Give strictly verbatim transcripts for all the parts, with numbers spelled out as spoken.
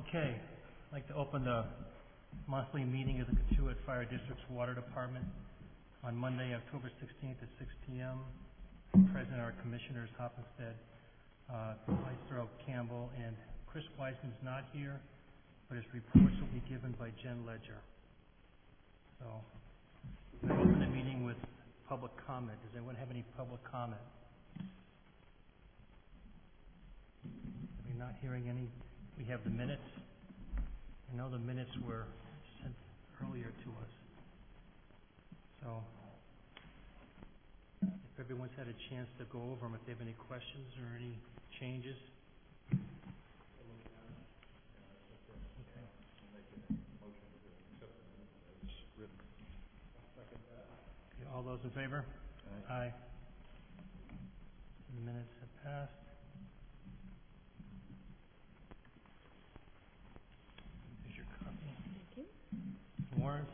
Okay, I'd like to open the monthly meeting of the Katuitt Fire District's Water Department on Monday, October sixteenth at six p m Present are Commissioners Hoppenstedt, uh, Leistro, Campbell, and Chris Weisman's not here, but his reports will be given by Jen Ledger. So, I open the meeting with public comment. Does anyone have any public comment? We're not hearing any. We have the minutes. I know the minutes were sent earlier to us. So, if everyone's had a chance to go over them, if they have any questions or any changes. Okay. Okay, all those in favor? Aye. Aye. The minutes have passed. Here's your copy. Thank you. Warrants.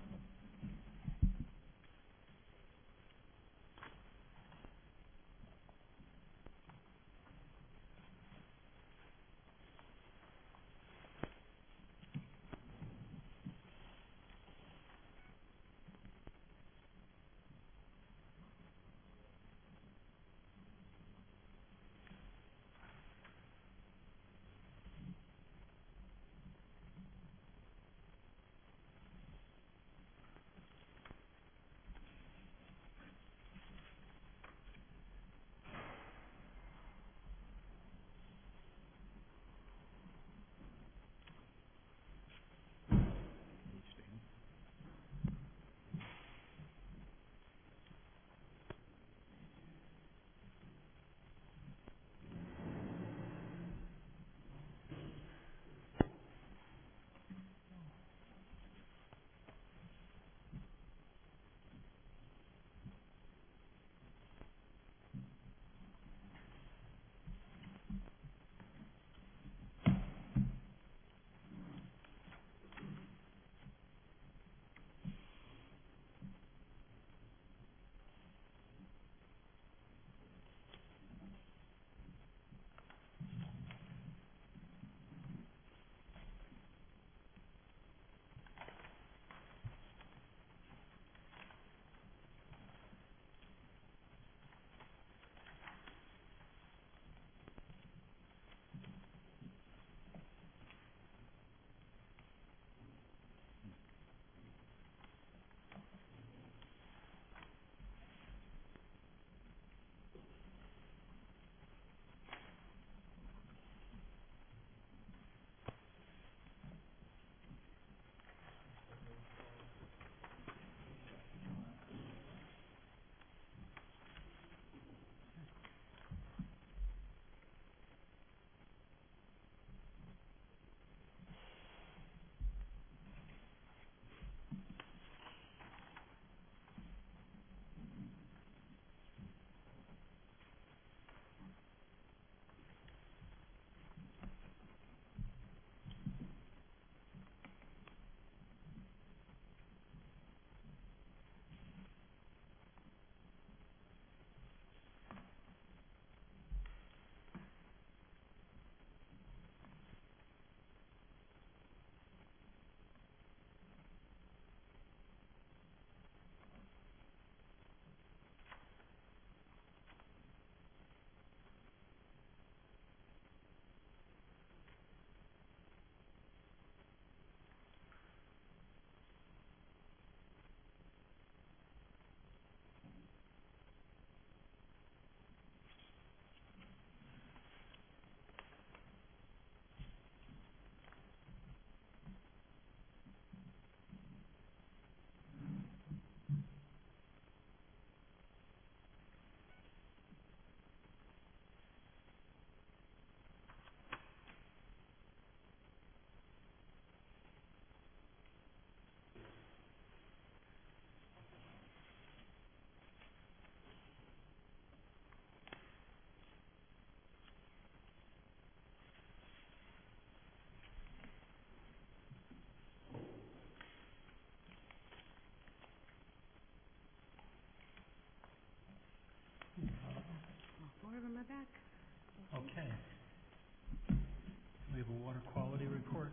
All four of them are back. Okay. We have a water quality report.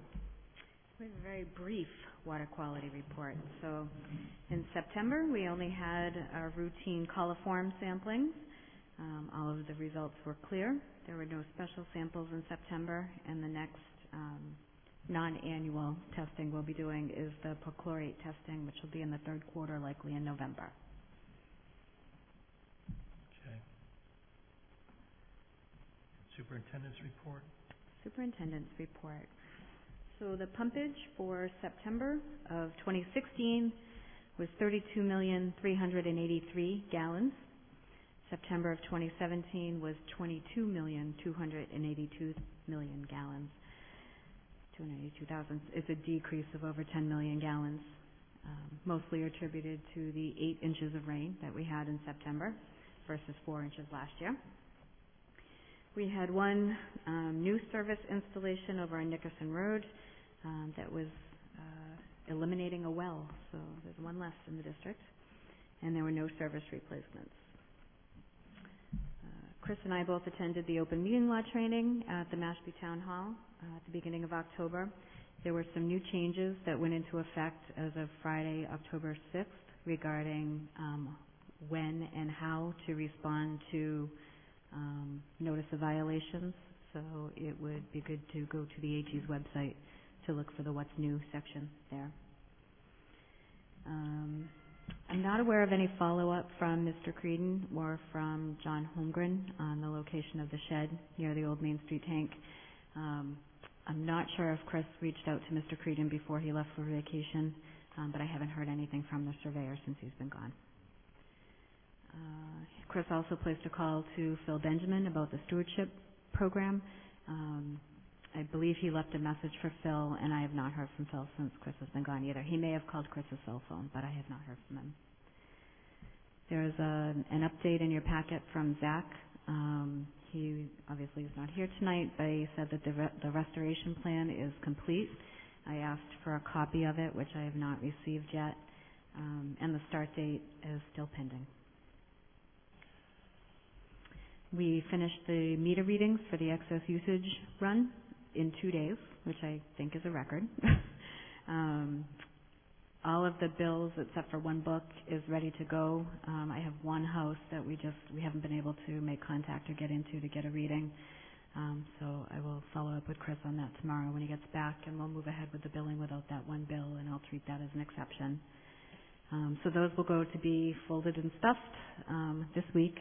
We have a very brief water quality report. So in September, we only had our routine coliform sampling. Um, all of the results were clear. There were no special samples in September, and the next um, non-annual testing we'll be doing is the perchlorate testing, which will be in the third quarter, likely in November. Okay. Superintendent's report. Superintendent's report. So the pumpage for September of twenty sixteen was thirty-two million three hundred eighty-three gallons. September of twenty seventeen was twenty-two million two hundred eighty-two million gallons. two hundred eighty-two thousand. It's a decrease of over ten million gallons, um, mostly attributed to the eight inches of rain that we had in September versus four inches last year. We had one um, new service installation over on Nickerson Road um, that was uh, eliminating a well, so there's one less in the district, and there were no service replacements. Uh, Chris and I both attended the open meeting law training at the Mashpee Town Hall uh, at the beginning of October. There were some new changes that went into effect as of Friday, October sixth, regarding um, when and how to respond to Um, notice of violations, so it would be good to go to the A G's website to look for the what's new section there. Um, I'm not aware of any follow-up from Mister Creedon or from John Holmgren on the location of the shed near the old Main Street tank. Um, I'm not sure if Chris reached out to Mister Creedon before he left for vacation, um, but I haven't heard anything from the surveyor since he's been gone. Uh, Chris also placed a call to Phil Benjamin about the stewardship program. Um, I believe he left a message for Phil, and I have not heard from Phil since Chris has been gone either. He may have called Chris's cell phone, but I have not heard from him. There is a, an update in your packet from Zach. Um, he obviously is not here tonight, but he said that the, re- the restoration plan is complete. I asked for a copy of it, which I have not received yet, um, and the start date is still pending. We finished the meter readings for the excess usage run in two days, which I think is a record. um, all of the bills, except for one book, is ready to go. Um, I have one house that we just we haven't been able to make contact or get into to get a reading. Um, so I will follow up with Chris on that tomorrow when he gets back, and we'll move ahead with the billing without that one bill, and I'll treat that as an exception. Um, so those will go to be folded and stuffed um, this week.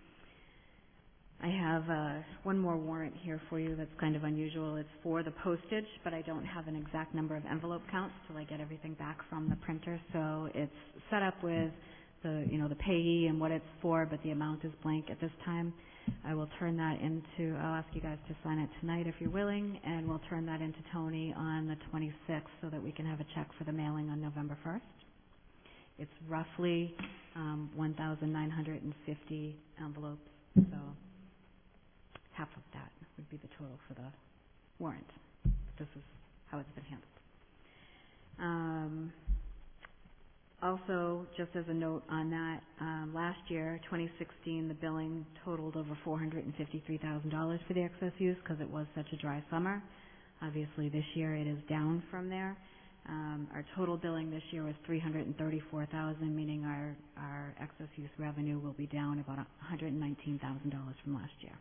I have uh, one more warrant here for you that's kind of unusual. It's for the postage, but I don't have an exact number of envelope counts till I get everything back from the printer. So it's set up with the, you know, the payee and what it's for, but the amount is blank at this time. I will turn that into, I'll ask you guys to sign it tonight if you're willing, and we'll turn that into Tony on the twenty-sixth so that we can have a check for the mailing on November first. It's roughly um, one thousand nine hundred fifty envelopes, so half of that would be the total for the warrant. This is how it's been handled. Um, also, just as a note on that, um, last year, twenty sixteen, the billing totaled over four hundred fifty-three thousand dollars for the excess use because it was such a dry summer. Obviously, this year it is down from there. Um, our total billing this year was three hundred thirty-four thousand dollars, meaning our, our excess use revenue will be down about one hundred nineteen thousand dollars from last year.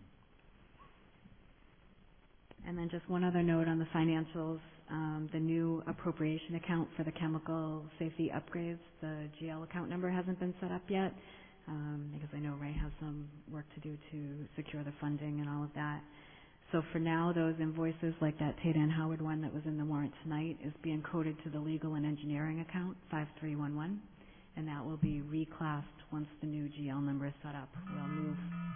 And then just one other note on the financials, um, the new appropriation account for the chemical safety upgrades, the G L account number hasn't been set up yet um, because I know Ray has some work to do to secure the funding and all of that. So for now, those invoices, like that Tata and Howard one that was in the warrant tonight, is being coded to the legal and engineering account, five three one one, and that will be reclassed once the new G L number is set up. We'll move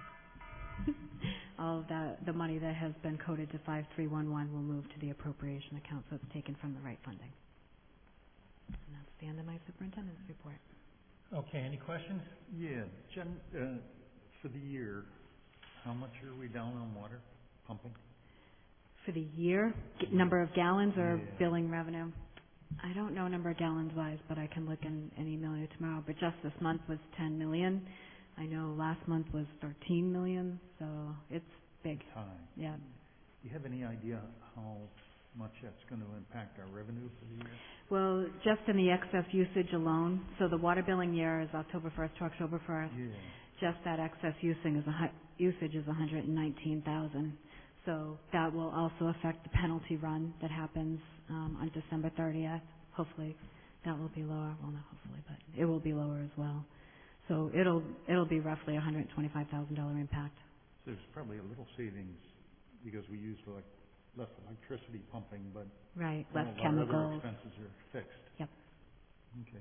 all of that, the money that has been coded to five three one one will move to the appropriation account, so it's taken from the right funding. And that's the end of my superintendent's report. Okay, any questions? Yeah, Jen, uh, for the year, how much are we down on water pumping? For the year, g- number of gallons or Yeah. billing revenue? I don't know number of gallons wise, but I can look in and email you tomorrow. But just this month was ten million. I know last month was thirteen million, so it's big. Time. Yeah. Do you have any idea how much that's gonna impact our revenue for the year? Well, just in the excess usage alone, so the water billing year is October first to October first. Yeah. Just that excess using is a hu- usage is one hundred nineteen thousand. So that will also affect the penalty run that happens um, on December thirtieth. Hopefully, that will be lower. Well, not hopefully, but it will be lower as well. So it'll it'll be roughly a one hundred twenty-five thousand dollar impact. So there's probably a little savings because we use like less electricity pumping, but Right, all less of our other chemicals. expenses are fixed. Yep. Okay.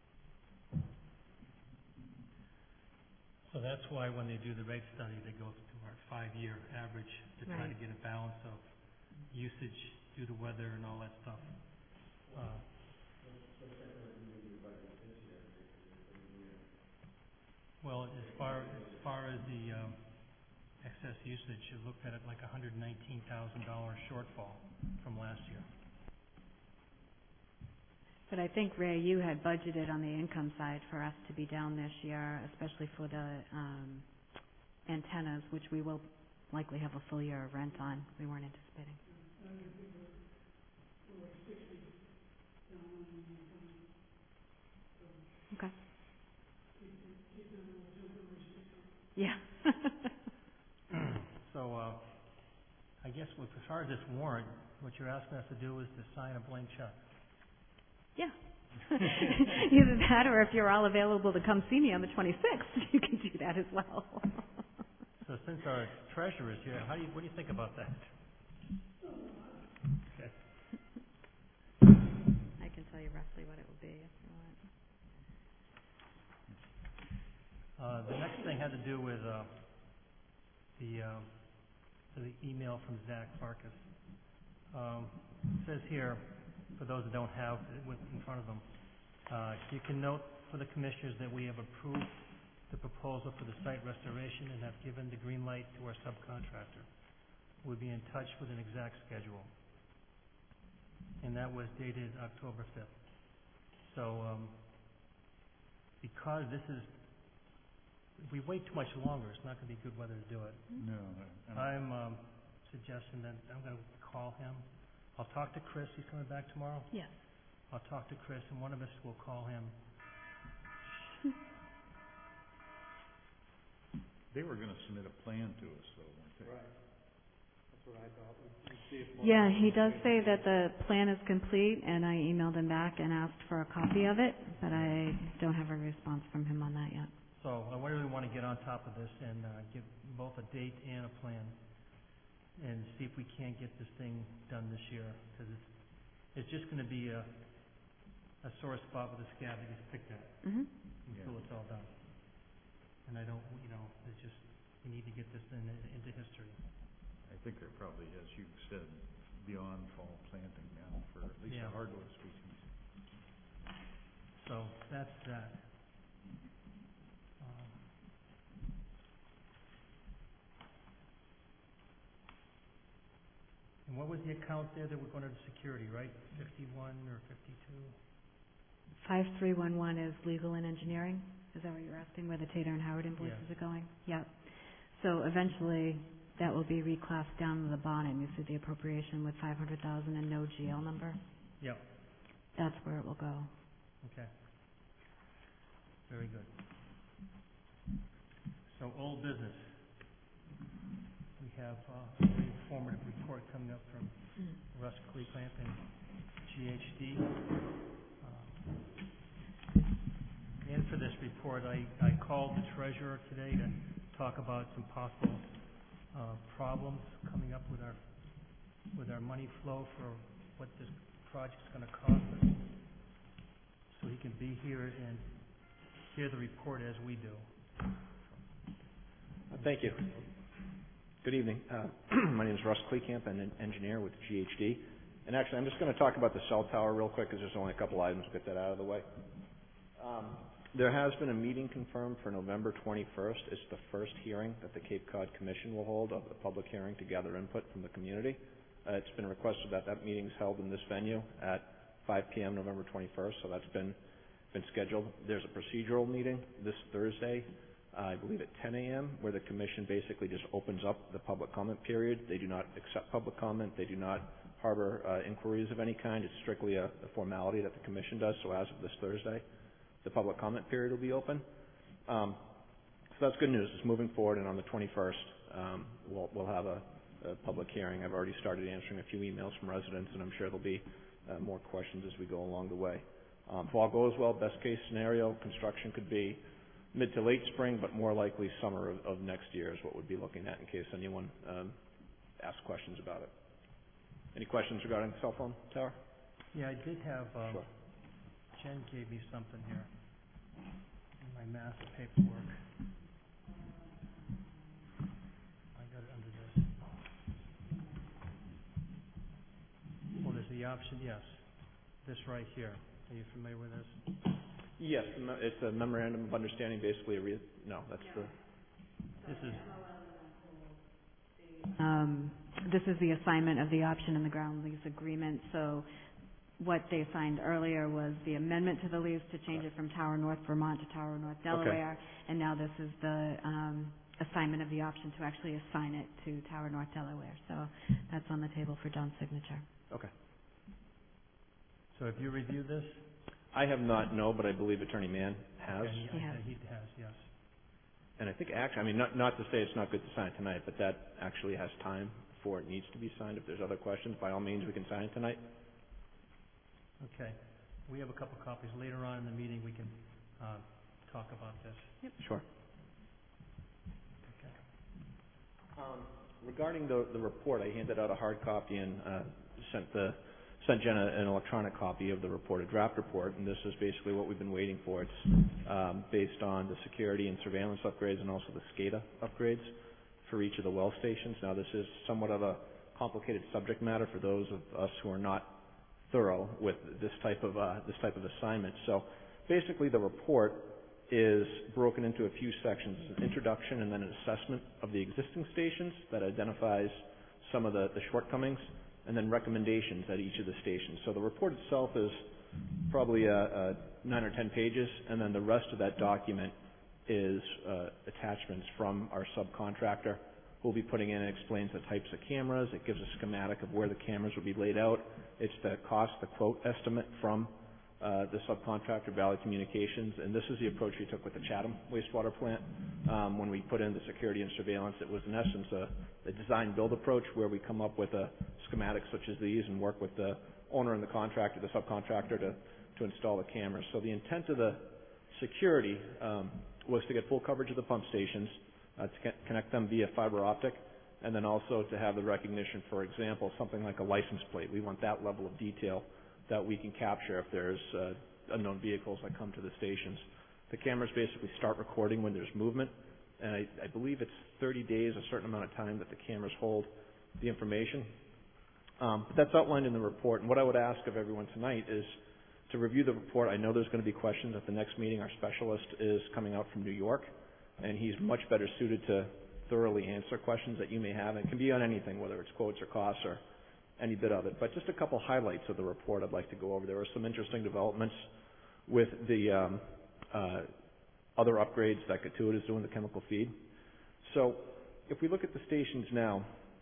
So that's why when they do the rate study, they go to our five-year average to try Right. to get a balance of usage due to weather and all that stuff. Uh, Well, as far, as far as the, um, excess usage, you looked at it like a hundred nineteen thousand dollar shortfall from last year. But I think, Ray, you had budgeted on the income side for us to be down this year, especially for the um, antennas, which we will likely have a full year of rent on. We weren't anticipating. Okay. Yeah. So, uh, I guess with, as far as this warrant, what you're asking us to do is to sign a blank check. Yeah. Either that, or if you're all available to come see me on the twenty-sixth, you can do that as well. So since our treasurer is here, how do you, what do you think about that? Okay. I can tell you roughly what it will be if you want. Uh, the next thing had to do with, uh, the, um, the email from Zach Farkas. Um, it says here, for those that don't have it with in front of them, uh, you can note for the commissioners that we have approved the proposal for the site restoration and have given the green light to our subcontractor. We'll be in touch with an exact schedule. And that was dated October fifth. So, um, because this is, if we wait too much longer, it's not going to be good weather to do it. No, I- I I'm um, suggesting that I'm going to call him. I'll talk to Chris. He's coming back tomorrow. Yes. I'll talk to Chris, and one of us will call him. They were gonna submit a plan to us, though, weren't they? Right. That's what I thought. We'd- we'd see if more- Yeah, he does say that the plan is complete, and I emailed him back and asked for a copy of it, but I don't have a response from him on that yet. So I really want to get on top of this and uh, give both a date and a plan, and see if we can't get this thing done this year, because it's it's just going to be a a sore spot with a scab that gets picked at Mm-hmm. until Yeah. it's all done. And I don't, you know, it's just we need to get this in, into history. I think they're probably, as you said, beyond fall planting now for at least Yeah. the hardwood species. So that's that. Um, And what was the account there that we're going to security, right? Fifty-one or fifty-two? five three one one is legal and engineering. Is that what you're asking, where the Tater and Howard invoices Yes. are going? Yeah. So eventually, that will be reclassed down to the bottom. You see the appropriation with five hundred thousand and no G L number? Yep. That's where it will go. Okay. Very good. So old business. We have uh, a very informative report coming up from Russ Cleveland and G H D. Um, And for this report, I, I called the treasurer today to talk about some possible uh, problems coming up with our with our money flow for what this project's going to cost us, so he can be here and hear the report as we do. Uh, Thank you. Good evening. Uh, my name is Russ Kleekamp. I'm an engineer with G H D. And actually, I'm just going to talk about the cell tower real quick because there's only a couple items to get that out of the way. Um, there has been a meeting confirmed for November twenty-first. It's the first hearing that the Cape Cod Commission will hold of the public hearing to gather input from the community. Uh, it's been requested that that meeting is held in this venue at five p.m. November twenty-first, so that's been been scheduled. There's a procedural meeting this Thursday, uh, I believe at ten a.m., where the commission basically just opens up the public comment period. They do not accept public comment. They do not harbor uh, inquiries of any kind. It's strictly a, a formality that the commission does. So as of this Thursday, the public comment period will be open. Um, so that's good news. It's moving forward, and on the twenty-first, um, we'll, we'll have a, a public hearing. I've already started answering a few emails from residents, and I'm sure there'll be uh, more questions as we go along the way. Um, if all goes well, best case scenario, construction could be mid to late spring, but more likely summer of, of next year is what we'd be looking at in case anyone um, asks questions about it. Any questions regarding the cell phone tower? Yeah, I did have, um, Sure. Jen gave me something here in my massive paperwork. I got it under this. Oh, there's the option, yes. This right here. Are you familiar with this? Yes, the me- it's a memorandum of understanding, basically a re- no, that's the, This is, Um, this is the assignment of the option in the ground lease agreement. So what they signed earlier was the amendment to the lease to change it from Tower North Vermont to Tower North Delaware. And now this is the um, assignment of the option to actually assign it to Tower North Delaware. So that's on the table for John's signature. okay. so have you reviewed this? I have not, no, but I believe Attorney Mann has. Okay, He has. He has, yes. And I think actually, I mean, not, not to say it's not good to sign it tonight, but that actually has time before it needs to be signed. If there's other questions, by all means, we can sign it tonight. Okay. We have a couple copies. Later on in the meeting, we can uh, talk about this. Sure. Okay. Um, regarding the, the report, I handed out a hard copy and uh, sent the sent Jen a- an electronic copy of the report, a draft report, and this is basically what we've been waiting for. It's um, based on the security and surveillance upgrades and also the SCADA upgrades for each of the well stations. Now, this is somewhat of a complicated subject matter for those of us who are not thorough with this type of uh, this type of assignment. So, basically, the report is broken into a few sections: an introduction and then an assessment of the existing stations that identifies some of the, the shortcomings, and then recommendations at each of the stations. So the report itself is probably uh, uh, nine or ten pages, and then the rest of that document is uh, attachments from our subcontractor who will be putting in and explains the types of cameras. It gives a schematic of where the cameras will be laid out. It's the cost, the quote estimate from uh, the subcontractor, Valley Communications, and this is the approach we took with the Chatham wastewater plant. Um, when we put in the security and surveillance, it was in essence a, a design-build approach where we come up with a schematic such as these and work with the owner and the contractor, the subcontractor, to, to install the cameras. So the intent of the security um, was to get full coverage of the pump stations, uh, to co- connect them via fiber optic, and then also to have the recognition, for example, something like a license plate. We want that level of detail that we can capture if there's uh, unknown vehicles that come to the stations. The cameras basically start recording when there's movement, and I, I believe it's thirty days, a certain amount of time that the cameras hold the information. Um, but that's outlined in the report, and what I would ask of everyone tonight is to review the report. I know there's going to be questions at the next meeting. Our specialist is coming out from New York, and he's much better suited to thoroughly answer questions that you may have. It can be on anything, whether it's quotes or costs or any bit of it. But just a couple highlights of the report I'd like to go over. There were some interesting developments with the um, uh, other upgrades that Cotuit is doing, the chemical feed. So if we look at the stations now,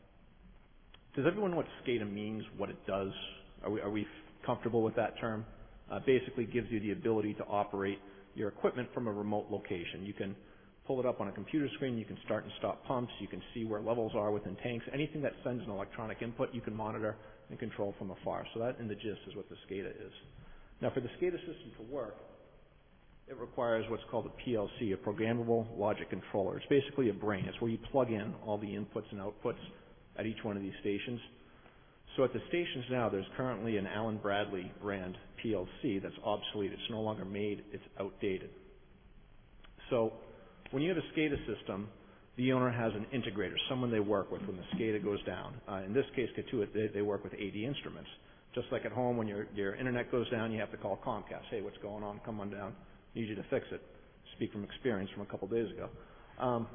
does everyone know what SCADA means, what it does? Are we, are we comfortable with that term? Uh, basically gives you the ability to operate your equipment from a remote location. You can pull it up on a computer screen, you can start and stop pumps, you can see where levels are within tanks. Anything that sends an electronic input, you can monitor and control from afar. So that, in the gist, is what the SCADA is. Now, for the SCADA system to work, it requires what's called a P L C, a programmable logic controller. It's basically a brain. It's where you plug in all the inputs and outputs at each one of these stations. So at the stations now, there's currently an Allen Bradley brand P L C that's obsolete. It's no longer made. It's outdated. So when you have a SCADA system, the owner has an integrator, someone they work with when the SCADA goes down. Uh, in this case, Cotuit, they, they work with A D Instruments. Just like at home, when your, your internet goes down, you have to call Comcast. Hey, what's going on? Come on down. Need you to fix it. Speak from experience from a couple days ago. Um,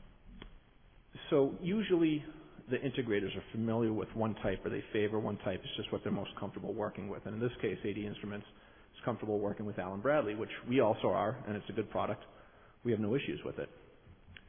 so usually the integrators are familiar with one type, or they favor one type. It's just what they're most comfortable working with. And in this case, A D Instruments is comfortable working with Allen Bradley, which we also are, and it's a good product. We have no issues with it.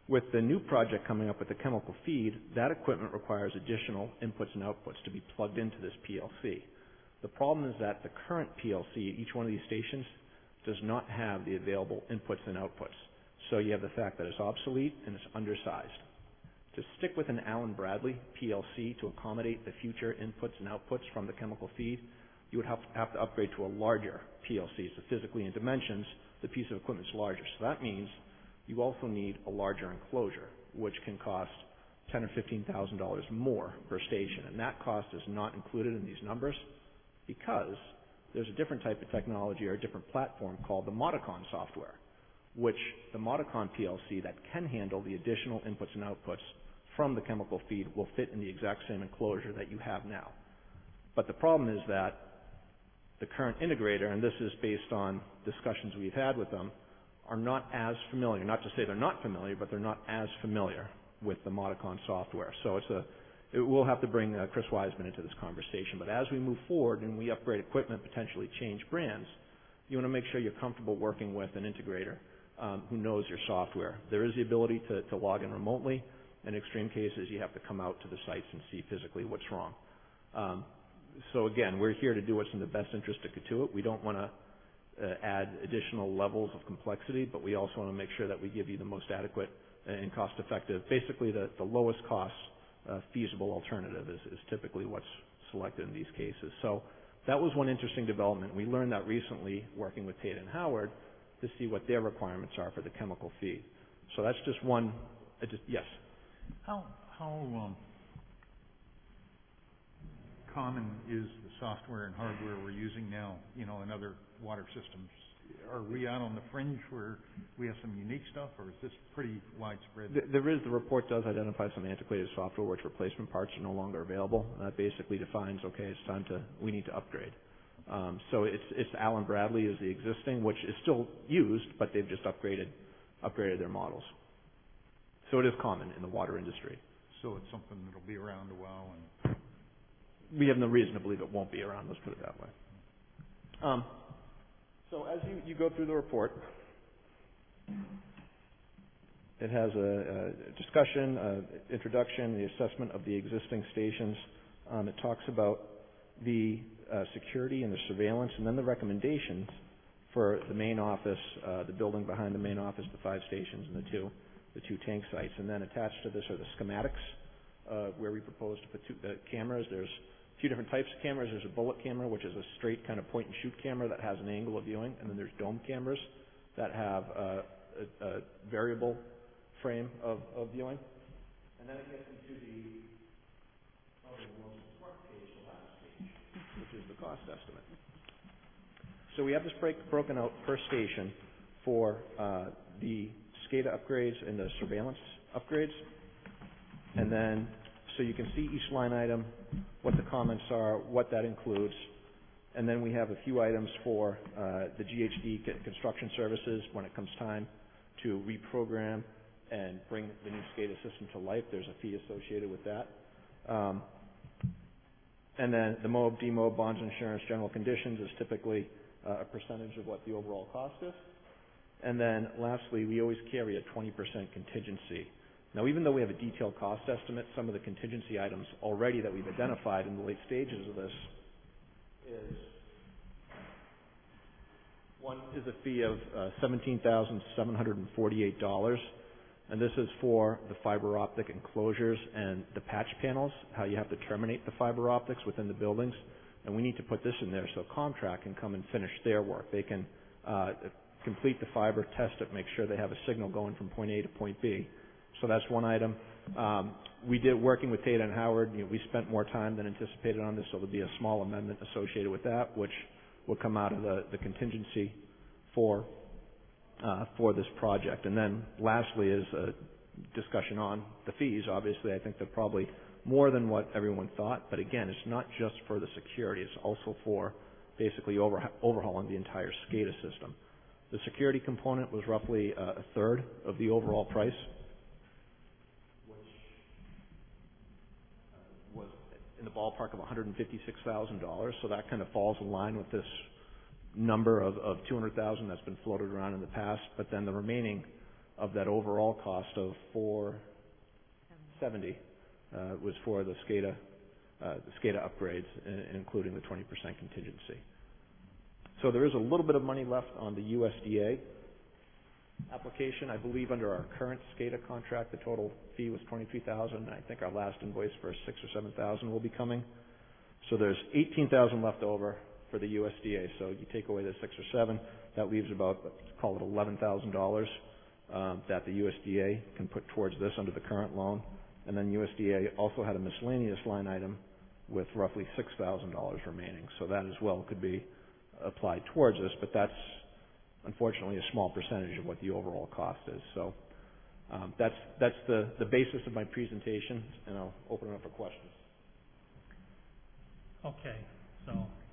With the new project coming up with the chemical feed, that equipment requires additional inputs and outputs to be plugged into this P L C. The problem is that the current P L C at each one of these stations does not have the available inputs and outputs. So you have the fact that it's obsolete and it's undersized. To stick with an Allen Bradley P L C to accommodate the future inputs and outputs from the chemical feed, you would have to, have to upgrade to a larger P L C. So physically in dimensions, the piece of equipment is larger. So that means you also need a larger enclosure, which can cost ten thousand dollars or fifteen thousand dollars more per station. And that cost is not included in these numbers because there's a different type of technology or a different platform called the Modicon software, which the Modicon P L C that can handle the additional inputs and outputs from the chemical feed will fit in the exact same enclosure that you have now. But the problem is that the current integrator, and this is based on discussions we've had with them, are not as familiar, not to say they're not familiar, but they're not as familiar with the Modicon software. So it's a, it, we'll have to bring uh, Chris Wiseman into this conversation. But as we move forward and we upgrade equipment, potentially change brands, you want to make sure you're comfortable working with an integrator um, who knows your software. There is the ability to, to log in remotely. In extreme cases, you have to come out to the sites and see physically what's wrong. Um, so again, we're here to do what's in the best interest of Cotuit. We don't want to Uh, add additional levels of complexity, but we also want to make sure that we give you the most adequate and cost-effective, basically the, the lowest cost uh, feasible alternative is, is typically what's selected in these cases. So that was one interesting development. We learned that recently working with Tate and Howard to see what their requirements are for the chemical feed. So that's just one, uh, just, yes? How, how um, common is the software and hardware we're using now, you know, in other water systems? Are we out on the fringe where we have some unique stuff, or is this pretty widespread? There is, the report does identify some antiquated software which replacement parts are no longer available. That basically defines, okay, it's time to, we need to upgrade. Um, so it's, it's Allen Bradley is the existing, which is still used, but they've just upgraded, upgraded their models. So it is common in the water industry. So it's something that'll be around a while, and we have no reason to believe it won't be around, let's put it that way. Um, so as you, you go through the report, it has a, a discussion, uh, introduction, the assessment of the existing stations. Um, it talks about the uh, security and the surveillance, and then the recommendations for the main office, uh, the building behind the main office, the five stations, and the two, the two tank sites. And then attached to this are the schematics, uh, where we propose to put two uh, cameras. There's a few different types of cameras. There's a bullet camera, which is a straight kind of point and shoot camera that has an angle of viewing, and then there's dome cameras that have uh, a, a variable frame of, of viewing. And then it gets into the other most important page, the last page, which is the cost estimate. So we have this break broken out per station for uh, the SCADA upgrades and the surveillance upgrades, and then so you can see each line item, what the comments are, what that includes. And then we have a few items for uh, the G H D construction services when it comes time to reprogram and bring the new SCADA system to life. There's a fee associated with that. Um, and then the M O B, D M O B, bonds, insurance, general conditions is typically uh, a percentage of what the overall cost is. And then lastly, we always carry a twenty percent contingency. Now, even though we have a detailed cost estimate, some of the contingency items already that we've identified in the late stages of this is, one is a fee of uh, seventeen thousand seven hundred forty-eight dollars, and this is for the fiber optic enclosures and the patch panels, how you have to terminate the fiber optics within the buildings, and we need to put this in there so Comtrack can come and finish their work. They can uh, complete the fiber, test it, make sure they have a signal going from point A to point B. So that's one item. Um, we did, working with Tate and Howard, you know, we spent more time than anticipated on this, so there'll be a small amendment associated with that, which will come out of the, the contingency for, uh, for this project. And then lastly is a discussion on the fees. Obviously, I think they're probably more than what everyone thought, but again, it's not just for the security, it's also for basically over, overhauling the entire SCADA system. The security component was roughly uh, a third of the overall price, was in the ballpark of one hundred fifty-six thousand dollars, so that kind of falls in line with this number of, of two hundred thousand dollars that's been floated around in the past. But then the remaining of that overall cost of four seventy uh, was for the SCADA, uh, the SCADA upgrades, uh, including the twenty percent contingency. So there is a little bit of money left on the U S D A application. I believe under our current SCADA contract, the total fee was twenty-three thousand dollars, and I think our last invoice for six or seven thousand dollars will be coming. So there's eighteen thousand dollars left over for the U S D A. So you take away the six or seven, that leaves about, let's call it eleven thousand dollars um, that the U S D A can put towards this under the current loan. And then U S D A also had a miscellaneous line item with roughly six thousand dollars remaining. So that as well could be applied towards this, but that's unfortunately a small percentage of what the overall cost is. So um, that's that's the, the basis of my presentation, and I'll open it up for questions. Okay, so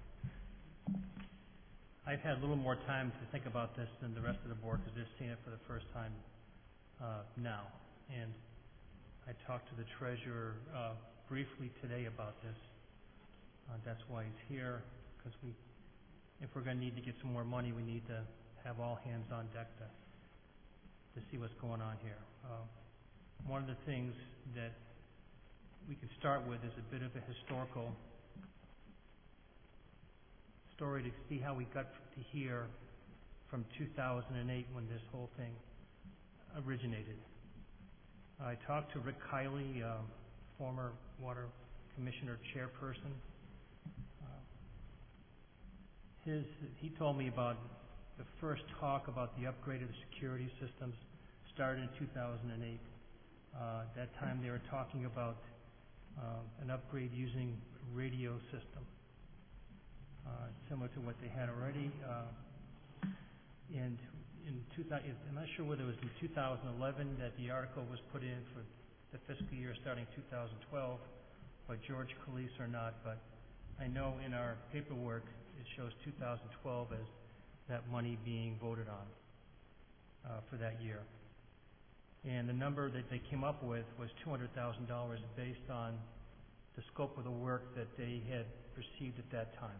I've had a little more time to think about this than the rest of the board because they've seen it for the first time uh, now. And I talked to the treasurer uh, briefly today about this. Uh, that's why he's here, because we, if we're going to need to get some more money, we need to have all hands on deck to to see what's going on here. Uh, one of the things that we could start with is a bit of a historical story to see how we got to here from two thousand eight when this whole thing originated. I talked to Rick Kiley, uh, former Water Commissioner chairperson. Uh, his, he told me about the first talk about the upgrade of the security systems started in two thousand eight. Uh, at that time they were talking about uh, an upgrade using radio system, uh, similar to what they had already. Uh, and in two thousand, I'm not sure whether it was in two thousand eleven that the article was put in for the fiscal year starting two thousand twelve by George Calise or not, but I know in our paperwork it shows two thousand twelve as that money being voted on uh, for that year. And the number that they came up with was two hundred thousand dollars based on the scope of the work that they had received at that time.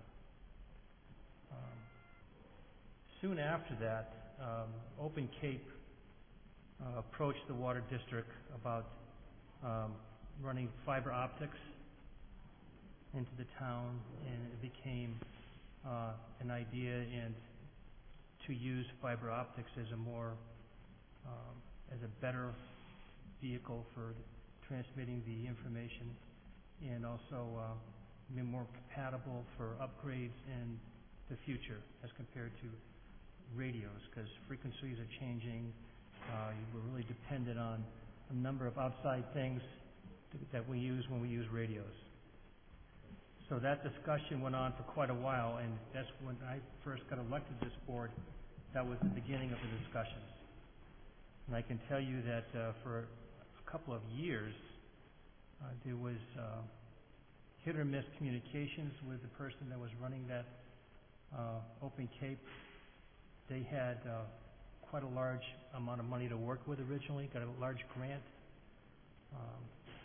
Um, soon after that, um, Open Cape uh, approached the Water District about um, running fiber optics into the town, and it became uh, an idea and to use fiber optics as a more, um, as a better vehicle for transmitting the information, and also uh, be more compatible for upgrades in the future as compared to radios, because frequencies are changing. Uh, we're really dependent on a number of outside things to, that we use when we use radios. So that discussion went on for quite a while, and that's when I first got elected to this board. That was the beginning of the discussions. And I can tell you that uh, for a couple of years, uh, there was uh, hit or miss communications with the person that was running that uh, Open Cape. They had uh, quite a large amount of money to work with originally, got a large grant. Um,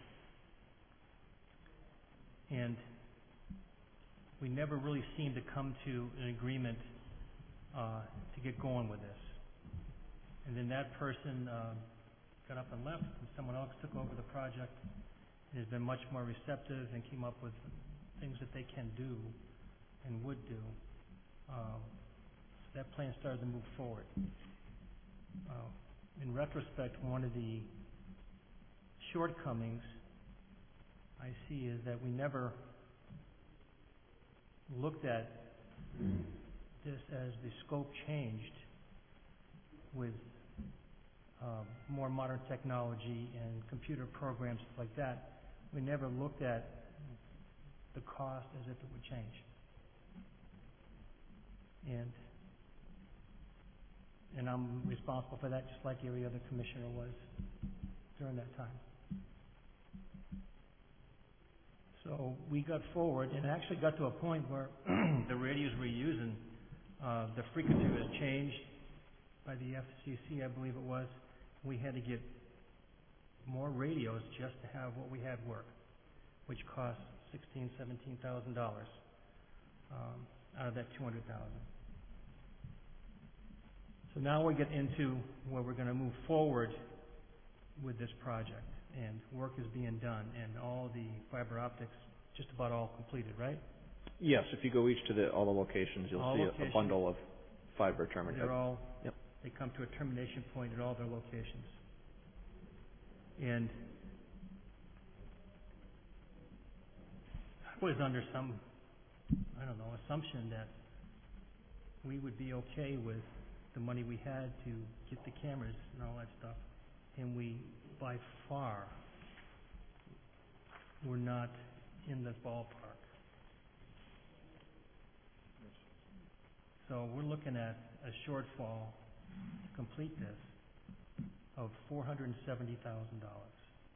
and we never really seemed to come to an agreement uh, to get going with this. And then that person uh, got up and left, and someone else took over the project and has been much more receptive and came up with things that they can do and would do. Um, so that plan started to move forward. Uh, in retrospect, one of the shortcomings I see is that we never looked at this as the scope changed with uh, more modern technology and computer programs, stuff like that. We never looked at the cost as if it would change. And and I'm responsible for that, just like every other commissioner was during that time. So we got forward, and it actually got to a point where the radios we're using, uh, the frequency was changed by the F C C, I believe it was. We had to get more radios just to have what we had work, which cost sixteen, seventeen thousand dollars um, out of that two hundred thousand. So So now we get into where we're gonna move forward with this project, and work is being done, and all the fiber optics, just about all completed, right? Yes, if you go each to the, all the locations, you'll All see a- a locations. bundle of fiber terminate. They're all, Yep. they come to a termination point at all their locations. And I was under some, I don't know, assumption that we would be okay with the money we had to get the cameras and all that stuff. And we, by far, were not in the ballpark. So we're looking at a shortfall to complete this of four hundred and seventy thousand dollars.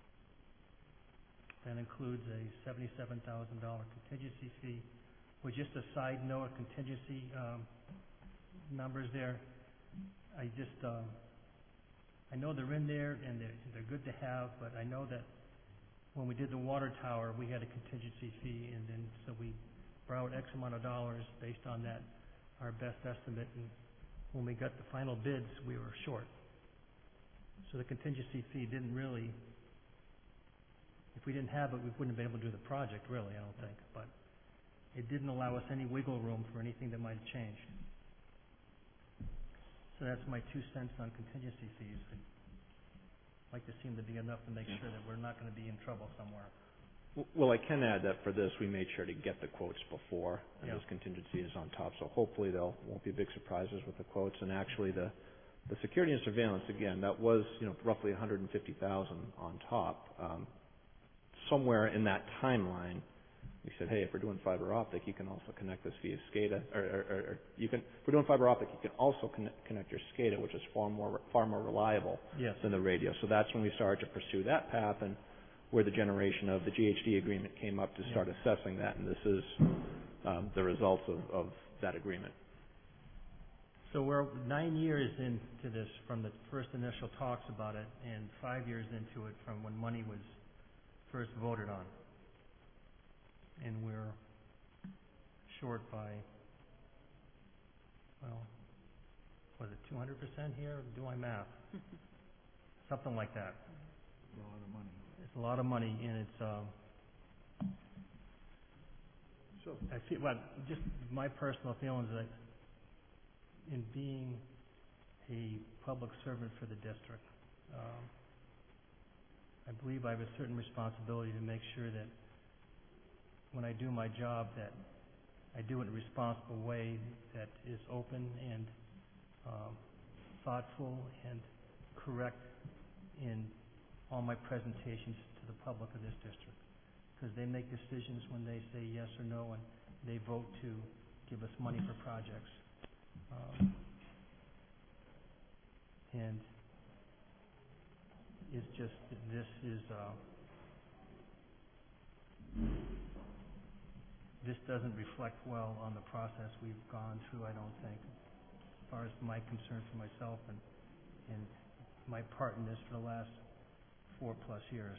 That includes a seventy-seven thousand dollar contingency fee. With just a side note, contingency um, numbers there, I just, um, I know they're in there and they're, they're good to have, but I know that when we did the water tower, we had a contingency fee, and then so we borrowed X amount of dollars based on that, our best estimate, and when we got the final bids, we were short. So the contingency fee didn't really, if we didn't have it, we wouldn't have been able to do the project, really, I don't think, but it didn't allow us any wiggle room for anything that might have changed. So that's my two cents on contingency fees. I'd like to see them to be enough to make sure that we're not going to be in trouble somewhere. W- Well, I can add that for this, we made sure to get the quotes before, and Yeah. this contingency is on top, so hopefully there won't be big surprises with the quotes. And actually, the, the security and surveillance, again, that was, you know, roughly one hundred fifty thousand on top. Um, somewhere in that timeline, we said, hey, if we're doing fiber optic, you can also connect this via SCADA, or, or, or, or you can, if we're doing fiber optic, you can also connect, connect your SCADA, which is far more, far more reliable Yes. than the radio. So that's when we started to pursue that path, and where the generation of the G H D agreement came up to Yeah. start assessing that, and this is um, the results of, of that agreement. So we're nine years into this from the first initial talks about it, and five years into it from when money was first voted on. And we're short by, well, was it two hundred percent here? Do my math. Something like that. A lot of money. It's a lot of money, and it's, um, So, I feel, well, just my personal feelings that in being a public servant for the district, um, I believe I have a certain responsibility to make sure that when I do my job, that I do it in a responsible way that is open and um, thoughtful and correct in all my presentations to the public of this district. Because they make decisions when they say yes or no, and they vote to give us money for projects. Um, and it's just, that this is, uh, this doesn't reflect well on the process we've gone through, I don't think, as far as my concern for myself and, and my part in this for the last four plus years.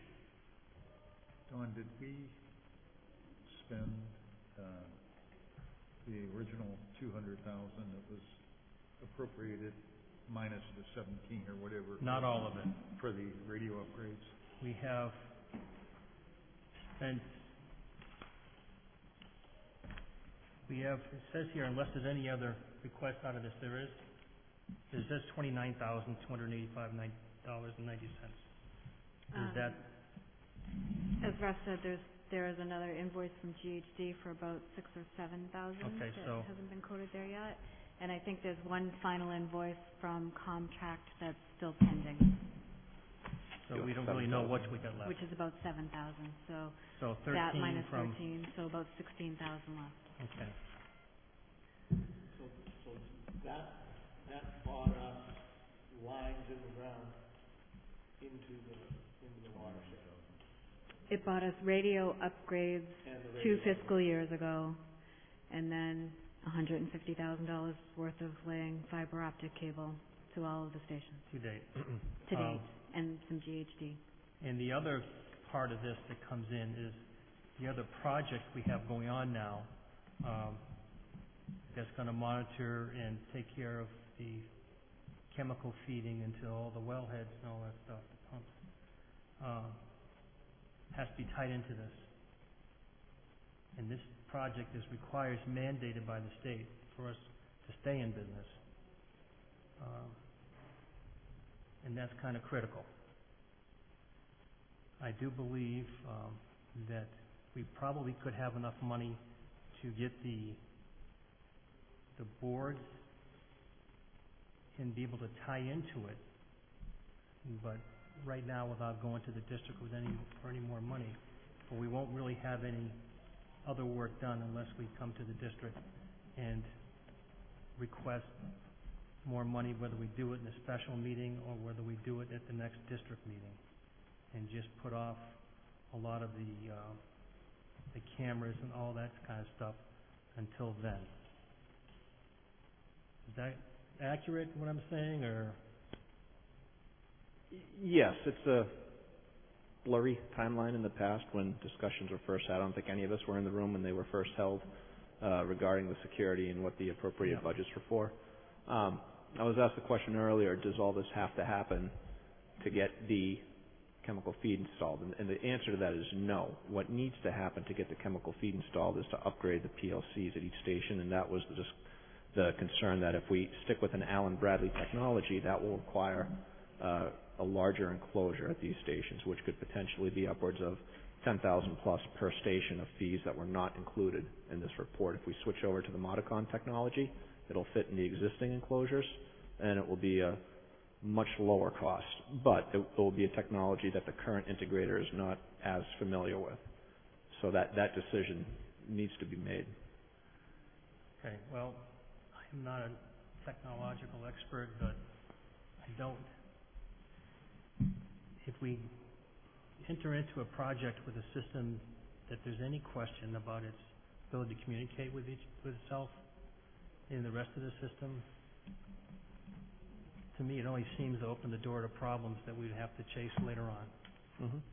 Don, did we spend uh, the original two hundred thousand that was appropriated minus the seventeen or whatever? Not all of it. For the radio upgrades? We have spent, we have, it says here, unless there's any other request out of this, there is, it says twenty-nine thousand two hundred eighty-five dollars and ninety cents. Is Um, that, As Russ said, there's, there is another invoice from G H D for about six or seven thousand Okay, that so- hasn't been coded there yet. And I think there's one final invoice from Comtract that's still pending, so we don't really know what we got left. which is about seven thousand. So So that thirteen minus from, thirteen, so about sixteen thousand left. okay. So, so that, that bought us lines in the ground into the, into the watershed. It bought us radio upgrades And the two radio. fiscal years ago, and then one hundred fifty thousand dollars worth of laying fiber optic cable to all of the stations To date. to Um, date, and some G H D. And the other part of this that comes in is the other project we have going on now, um, that's gonna monitor and take care of the chemical feeding into all the wellheads and all that stuff, the pumps, um, has to be tied into this. And this project is requires mandated by the state for us to stay in business. Um, and that's kind of critical. I do believe um, that we probably could have enough money to get the the board and be able to tie into it, but right now, without going to the district with any for any more money, but we won't really have any other work done unless we come to the district and request more money, whether we do it in a special meeting or whether we do it at the next district meeting, and just put off a lot of the uh, the cameras and all that kind of stuff until then. Is that accurate, what I'm saying, or? Yes, it's a blurry timeline in the past when discussions were first had. I don't think any of us were in the room when they were first held uh, regarding the security and what the appropriate Yeah. budgets were for. Um, I was asked the question earlier, does all this have to happen to get the chemical feed installed? And, and the answer to that is no. What needs to happen to get the chemical feed installed is to upgrade the P L Cs at each station, and that was the, just the concern that if we stick with an Allen Bradley technology, that will require uh, a larger enclosure at these stations, which could potentially be upwards of ten thousand plus per station of fees that were not included in this report. If we switch over to the Modicon technology, it'll fit in the existing enclosures, and it will be a much lower cost, but it will be a technology that the current integrator is not as familiar with. So that, that decision needs to be made. Okay, well, I'm not a technological expert, but I don't, if we enter into a project with a system that there's any question about its ability to communicate with each, with itself and the rest of the system, to me, it only seems to open the door to problems that we'd have to chase later on. Mm-hmm.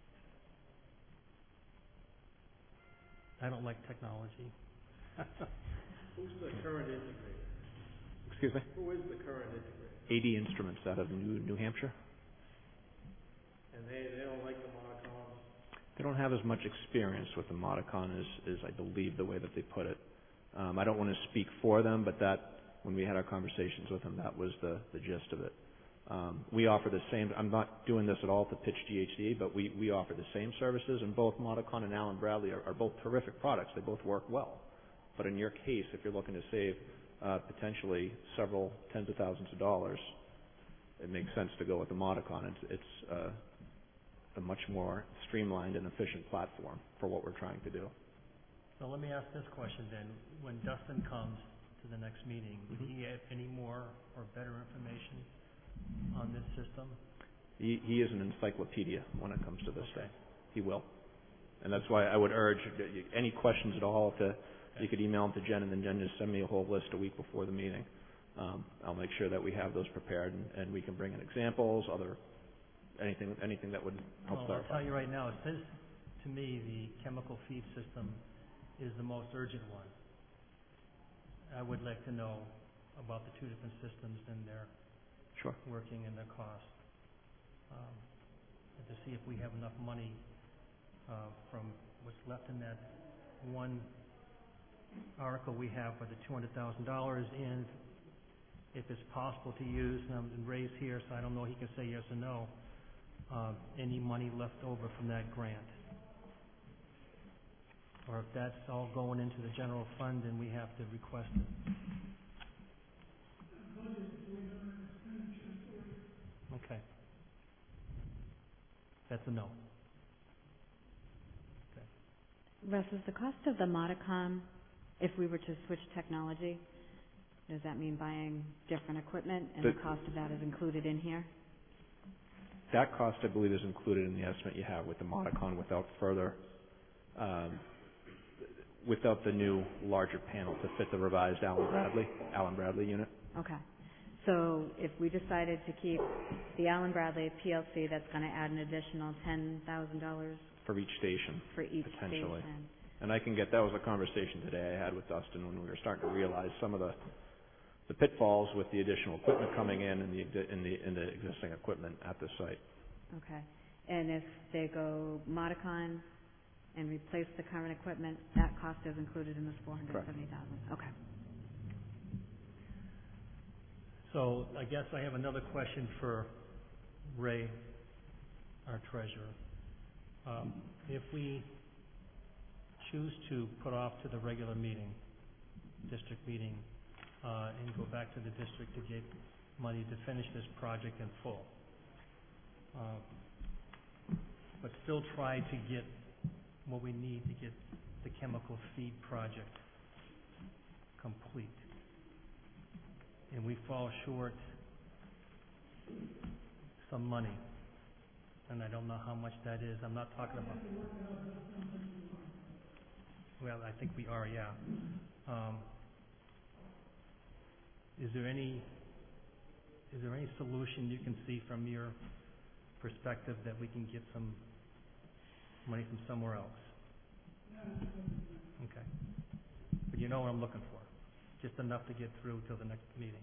I don't like technology. Who's the current integrator? Excuse me? Who is the current integrator? A D Instruments out of New, New Hampshire. And they, they don't like the Modicons? They don't have as much experience with the Modicon as, as I believe the way that they put it. Um, I don't want to speak for them, but that when we had our conversations with them, that was the, the gist of it. Um, we offer the same, I'm not doing this at all to pitch G H D, but we, we offer the same services, and both Modicon and Allen Bradley are, are both terrific products. They both work well. But in your case, if you're looking to save uh, potentially several tens of thousands of dollars, it makes sense to go with the Modicon. It's, it's uh, a much more streamlined and efficient platform for what we're trying to do. So let me ask this question then. When Dustin comes to the next meeting, would Mm-hmm. he have any more or better information on this system? He, he is an encyclopedia when it comes to this Okay. thing. He will. And that's why I would urge, any questions at all, to, you could email them to Jen, and then Jen just send me a whole list a week before the meeting. Um, I'll make sure that we have those prepared, and, and we can bring in examples, other, anything, anything that would help Well, clarify. I'll tell you right now, it says to me the chemical feed system is the most urgent one. I would like to know about the two different systems and their Sure. working and their cost. Um, and to see if we have enough money uh, from what's left in that one article we have for the two hundred thousand dollars, and if it's possible to use um, and raise here, so I don't know, he can say yes or no, uh, any money left over from that grant. Or if that's all going into the general fund and we have to request it. Okay. That's a no. Okay. Russ, is the cost of the Modicon, if we were to switch technology, does that mean buying different equipment, and The- the cost of that is included in here? That cost, I believe, is included in the estimate you have with the Modicon without further, um, without the new larger panel to fit the revised Allen Bradley, Allen Bradley unit. Okay. So if we decided to keep the Allen Bradley P L C, that's going to add an additional ten thousand dollars For each station, for each potentially. station. And I can get, that was a conversation today I had with Dustin when we were starting to realize some of the the pitfalls with the additional equipment coming in and the, in the, in the existing equipment at the site. Okay. And if they go Modicon and replace the current equipment, that cost is included in this four hundred seventy thousand dollars? Okay. So I guess I have another question for Ray, our treasurer. Um, if we choose to put off to the regular meeting, district meeting, uh, and go back to the district to get money to finish this project in full, uh, but still try to get what we need to get the chemical feed project complete, and we fall short some money, and I don't know how much that is. I'm not talking about... Well, I think we are, yeah. Um, is there any, is there any solution you can see from your perspective that we can get some money from somewhere else? Okay. But you know what I'm looking for. Just enough to get through till the next meeting.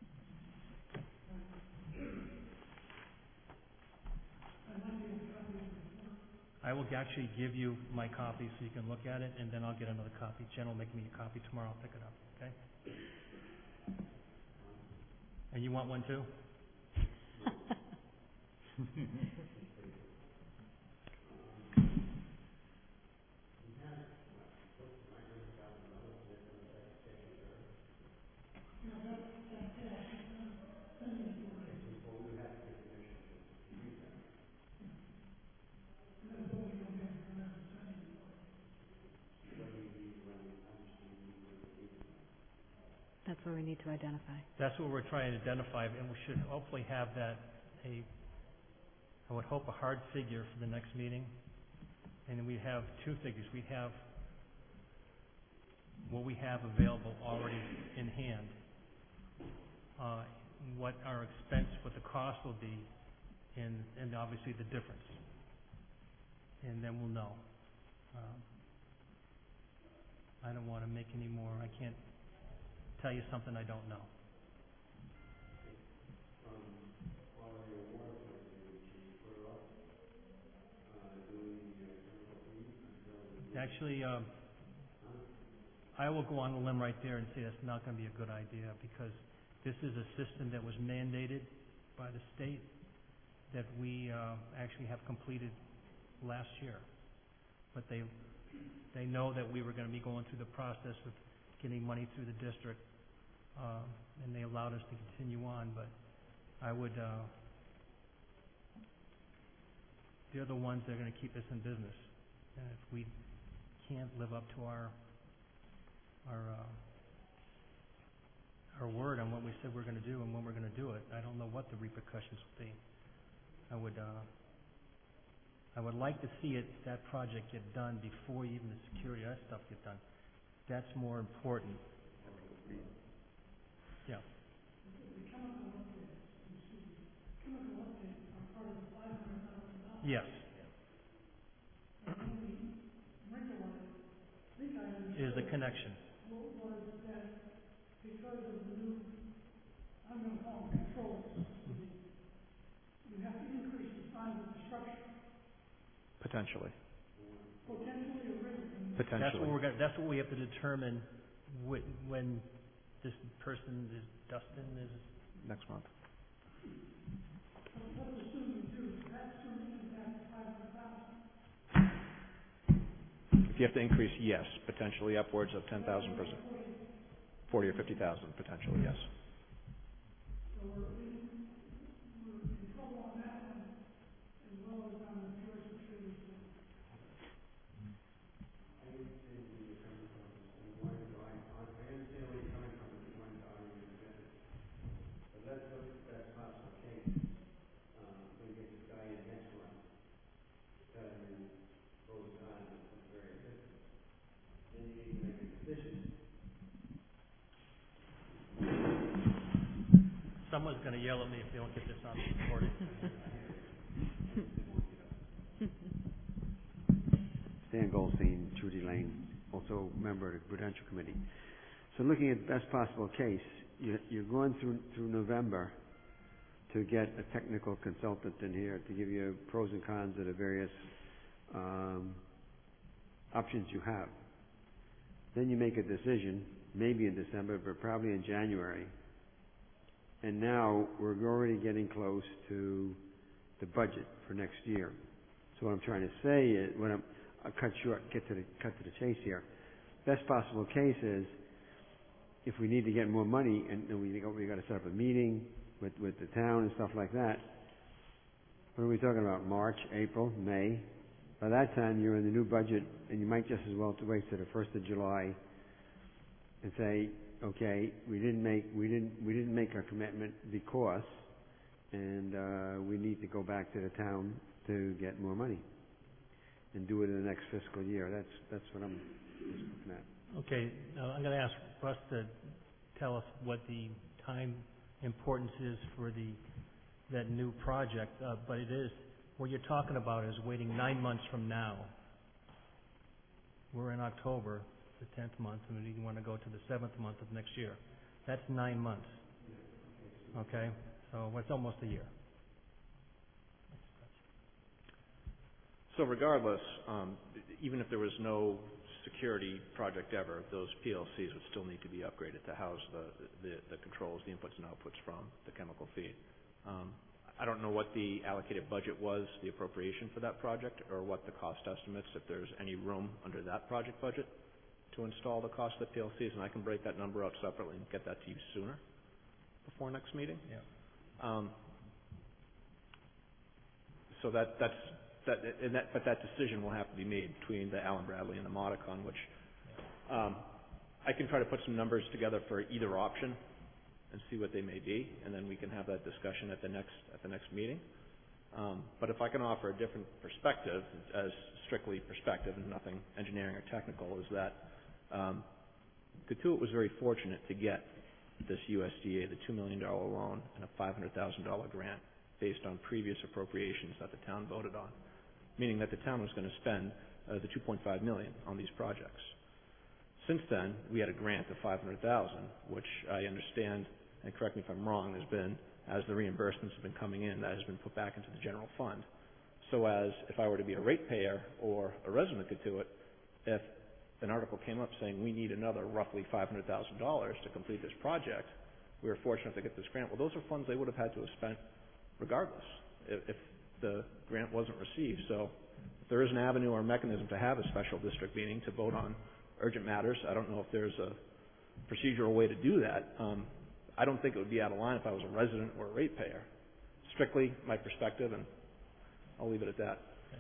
I will actually give you my copy so you can look at it, and then I'll get another copy. Jen will make me a copy tomorrow. I'll pick it up, okay? And you want one too? That's what we need to identify. That's what we're trying to identify, and we should hopefully have that, a, I would hope a hard figure for the next meeting. And we have two figures. We have what we have available already in hand, uh, what our expense, what the cost will be, and, and obviously the difference. And then we'll know. Um, I don't want to make any more. I can't tell you something I don't know. Actually, um, I will go on the limb right there and say that's not going to be a good idea, because this is a system that was mandated by the state that we uh, actually have completed last year. But they they know that we were going to be going through the process of getting money through the district, uh, and they allowed us to continue on. But I would, uh, they're the ones that are going to keep us in business. And if we can't live up to our our uh, our word on what we said we're going to do and when we're going to do it, I don't know what the repercussions will be. I would uh, I would like to see it that project get done before even the security that stuff get done. That's more important. Yeah. Yes. Is the connection. Potentially. That's Potentially. what we're going. That's what we have to determine wh- when this person is Dustin is Next month. If you have to increase, yes, potentially upwards of ten thousand percent, forty or fifty thousand, potentially, yes. someone's going to yell at me if they don't get this on the recording. Stan Goldstein, Trudy Lane, also member of the Prudential Committee. So looking at best possible case, you, you're going through, through November to get a technical consultant in here to give you pros and cons of the various, um, options you have. Then you make a decision, maybe in December, but probably in January. And now we're already getting close to the budget for next year. So what I'm trying to say is, when I'm, I'll cut short, get to the, cut to the chase here. Best possible case is, if we need to get more money, and, and we we got to set up a meeting with with the town and stuff like that. What are we talking about? March, April, May. By that time, you're in the new budget, and you might just as well to wait to the first of July and say, okay, we didn't make we didn't we didn't make our commitment because, and uh, we need to go back to the town to get more money, and do it in the next fiscal year. That's that's what I'm just looking at. Okay, uh, I'm going to ask Russ to tell us what the time importance is for the that new project, uh, but it is, what you're talking about is waiting nine months from now. We're in October, the tenth month, and we want to go to the seventh month of next year. That's nine months. Okay, so it's almost a year. So regardless, um, even if there was no security project ever, those P L Cs would still need to be upgraded to house the, the, the controls, the inputs and outputs from the chemical feed. Um, I don't know what the allocated budget was, the appropriation for that project, or what the cost estimates, if there's any room under that project budget to install the cost of the P L Cs, and I can break that number out separately and get that to you sooner, before next meeting. Yeah. Um, so that, that's That, and that, but that decision will have to be made between the Allen Bradley and the Modicon, which um, I can try to put some numbers together for either option and see what they may be, and then we can have that discussion at the next at the next meeting. Um, but if I can offer a different perspective, as strictly perspective and nothing engineering or technical, is that um, Cotuit was very fortunate to get this U S D A, the two million dollar loan, and a five hundred thousand dollar grant based on previous appropriations that the town voted on, meaning that the town was going to spend uh, the two point five million dollars on these projects. Since then, we had a grant of five hundred thousand dollars, which I understand, and correct me if I'm wrong, has been, as the reimbursements have been coming in, that has been put back into the general fund. So as if I were to be a ratepayer or a resident of Cotuit, if an article came up saying we need another roughly five hundred thousand dollars to complete this project, we were fortunate to get this grant. Well, those are funds they would have had to have spent regardless if, if the grant wasn't received. So if there is an avenue or mechanism to have a special district meeting to vote on urgent matters, I don't know if there's a procedural way to do that. Um, I don't think it would be out of line if I was a resident or a ratepayer. Strictly my perspective, and I'll leave it at that. Okay.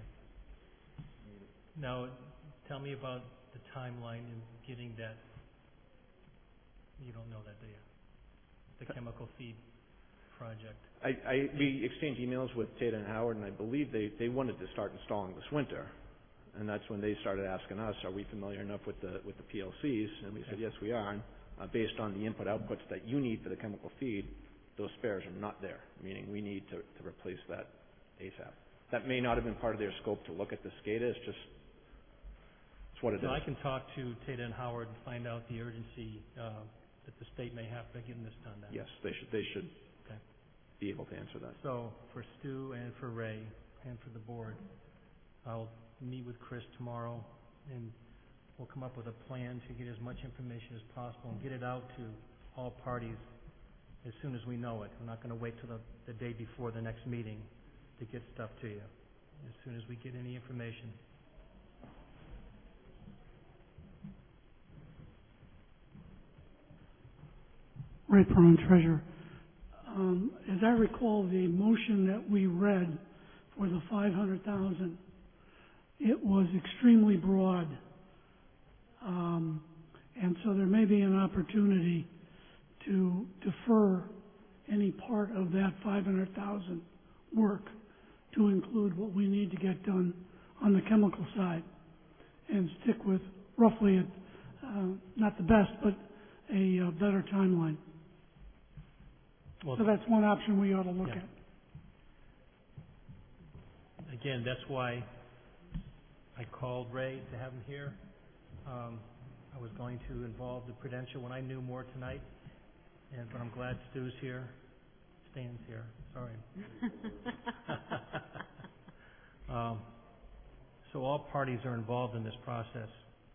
Now, tell me about the timeline in getting that. You don't know that, do you? The chemical feed project. I, I, we exchanged emails with Tata and Howard, and I believe they, they wanted to start installing this winter. And that's when they started asking us, are we familiar enough with the with the P L Cs? And we said, yes, we are. And uh, based on the input outputs that you need for the chemical feed, those spares are not there, meaning we need to, to replace that ASAP. That may not have been part of their scope to look at the SCADA. It's just, it's what it so is. I can talk to Tata and Howard and find out the urgency uh, that the state may have for getting this done now. Yes, they should, they should Okay. be able to answer that. So for Stu and for Ray and for the board, I'll meet with Chris tomorrow, and we'll come up with a plan to get as much information as possible and get it out to all parties as soon as we know it. We're not going to wait till the, the day before the next meeting to get stuff to you. As soon as we get any information. Ray Perron, Treasurer. Um, as I recall, the motion that we read for the five hundred thousand, it was extremely broad, um, and so there may be an opportunity to defer any part of that five hundred thousand work to include what we need to get done on the chemical side, and stick with roughly, a, uh, not the best, but a uh, better timeline. Well, So that's one option we ought to look yeah. at. Again, that's why I called Ray to have him here. Um, I was going to involve the Prudential when I knew more tonight, and, but I'm glad Stu's here, Stan's here, sorry. um, so all parties are involved in this process.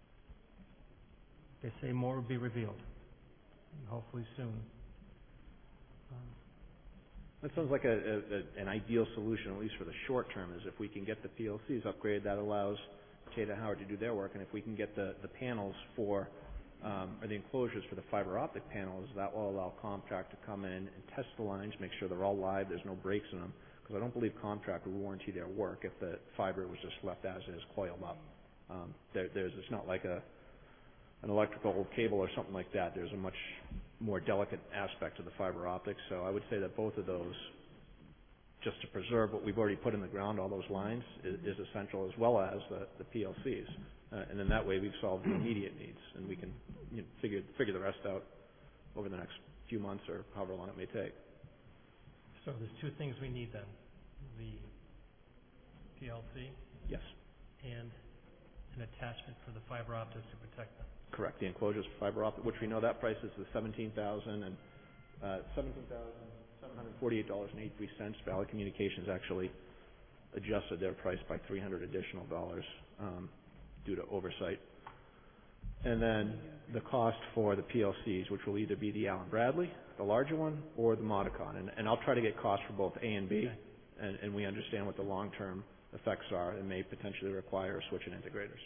They say more will be revealed, and hopefully soon. Um, That sounds like a, a, a, an ideal solution, at least for the short term, is if we can get the P L Cs upgraded, that allows Tata Howard to do their work, and if we can get the, the panels for, um, or the enclosures for the fiber optic panels, that will allow Comtract to come in and test the lines, make sure they're all live, there's no breaks in them, because I don't believe Comtract would warranty their work if the fiber was just left as is, coiled up. Um, there, there's, it's not like a, an electrical cable or something like that. There's a much more delicate aspect to the fiber optics, so I would say that both of those, just to preserve what we've already put in the ground, all those lines, is, is essential, as well as the, the P L Cs. Uh, and then that way we've solved the immediate needs, and we can you know, figure, figure the rest out over the next few months or however long it may take. So there's two things we need then, the P L C Yes. and an attachment for the fiber optics to protect them. Correct. The enclosures for fiber optic, which we know that price is the seventeen thousand and uh, seventeen thousand seven hundred forty-eight dollars and eighty-three cents. Valley Communications actually adjusted their price by three hundred additional dollars um, due to oversight. And then the cost for the P L Cs, which will either be the Allen Bradley, the larger one, or the Modicon. And, and I'll try to get costs for both A and B, Okay. and, and we understand what the long-term effects are and may potentially require a switch in integrators.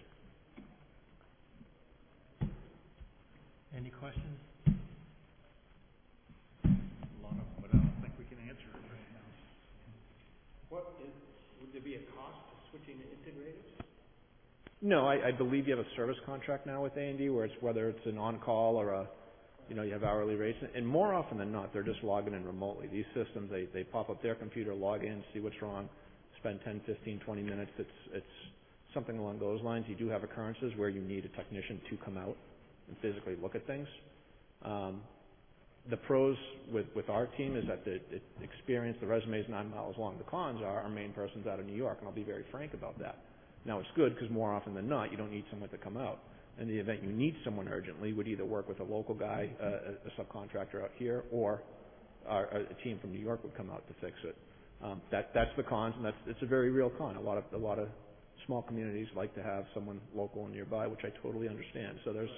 Any questions? A lot of them, but I don't think we can answer it right now. What is, would there be a cost to switching to integrators? No, I, I believe you have a service contract now with A and D, where it's whether it's an on-call or a, you know, you have hourly rates, and more often than not, they're just logging in remotely. These systems, they, they pop up their computer, log in, see what's wrong, spend ten, fifteen, twenty minutes. It's, it's something along those lines. You do have occurrences where you need a technician to come out and physically look at things. Um, the pros with, with our team is that the, the experience, the resume is nine miles long. The cons are our main person's out of New York, and I'll be very frank about that. Now, it's good because more often than not, you don't need someone to come out. In the event you need someone urgently, would either work with a local guy, uh, a, a subcontractor out here, or our, a team from New York would come out to fix it. Um, that, that's the cons, and that's, it's a very real con. A lot of, a lot of small communities like to have someone local and nearby, which I totally understand. So there's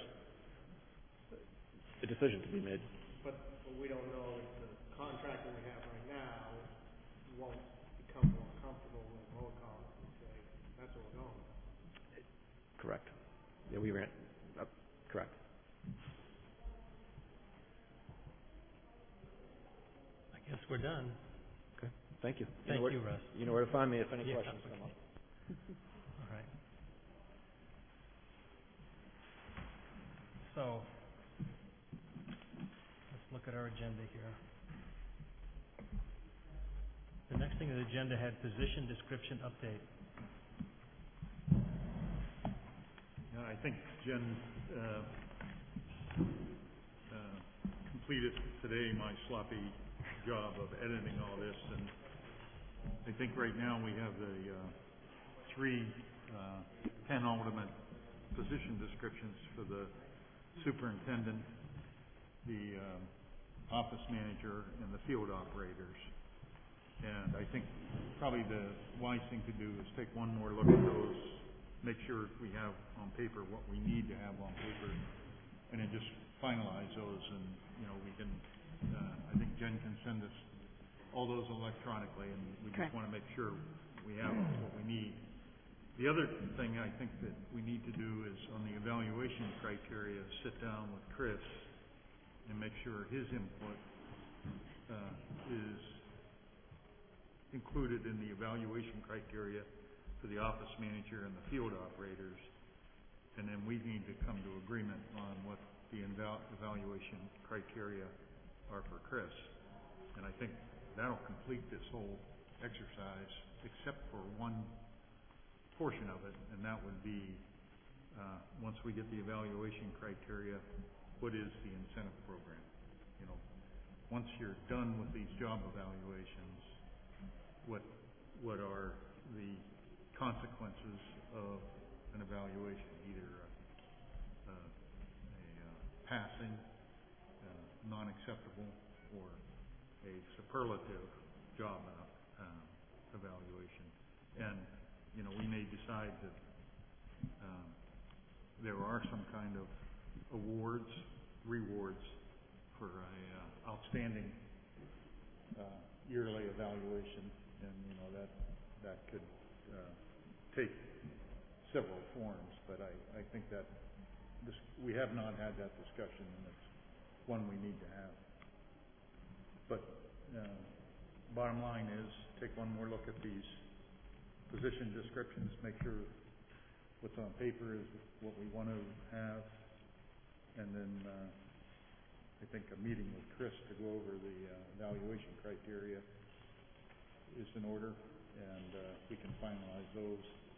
a decision to be made. But, but we don't know if the contractor we have right now won't become more comfortable with Modicon and say, that's what we're going with. Correct. Yeah, we ran. Uh, correct. I guess we're done. Okay. Thank you. Thank know where, you, Russ. You know where to find me if any Yeah, questions okay. come up. All right. So, let's look at our agenda here. The next thing on the agenda had position description update. Yeah, I think Jen uh, uh, completed today my sloppy job of editing all this, and I think right now we have the uh, three uh, penultimate position descriptions for the superintendent, the uh, office manager, and the field operators. And I think probably the wise thing to do is take one more look at those, make sure we have on paper what we need to have on paper, and then just finalize those. And you know, we can. Uh, I think Jen can send us all those electronically, and we Correct. just want to make sure we have what we need. The other thing I think that we need to do is on the evaluation criteria, sit down with Chris and make sure his input uh, is included in the evaluation criteria for the office manager and the field operators. And then we need to come to agreement on what the eval- evaluation criteria are for Chris. And I think that'll complete this whole exercise, except for one portion of it, and that would be, uh, once we get the evaluation criteria, what is the incentive program? You know, once you're done with these job evaluations, what what are the consequences of an evaluation, either a, a, a uh, passing, uh, non-acceptable or a superlative job um, evaluation. And, you know, we may decide that um, there are some kind of awards, rewards for a uh, outstanding uh, yearly evaluation, and, you know, that that could uh, take several forms, but I, I think that this, we have not had that discussion, and it's one we need to have. But uh, bottom line is, take one more look at these position descriptions, make sure what's on paper is what we want to have, and then uh, I think a meeting with Chris to go over the uh, evaluation criteria is in order, and uh, we can finalize those,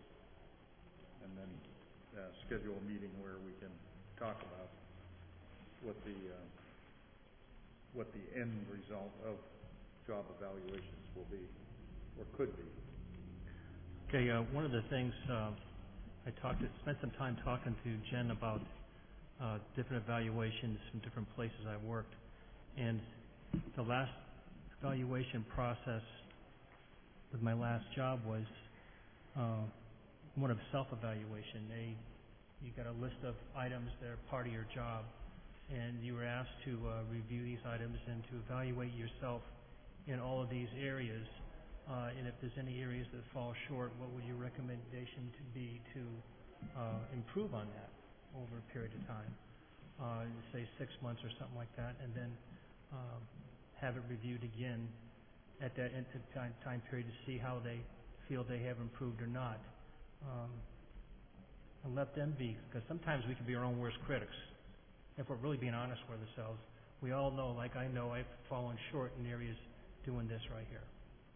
and then uh, schedule a meeting where we can talk about what the uh, what the end result of job evaluations will be, or could be. Okay, uh, one of the things, uh, I talked, to, spent some time talking to Jen about uh, different evaluations from different places I worked, and the last evaluation process with my last job was uh, one of self-evaluation. They, you got a list of items that are part of your job, and you were asked to uh, review these items and to evaluate yourself in all of these areas. Uh, and if there's any areas that fall short, what would your recommendation to be to uh, improve on that over a period of time? Uh, say six months or something like that, and then uh, have it reviewed again at that at the time, time period to see how they feel they have improved or not. Um, and let them be, because sometimes we can be our own worst critics. If we're really being honest with ourselves, we all know, like I know, I've fallen short in areas doing this right here.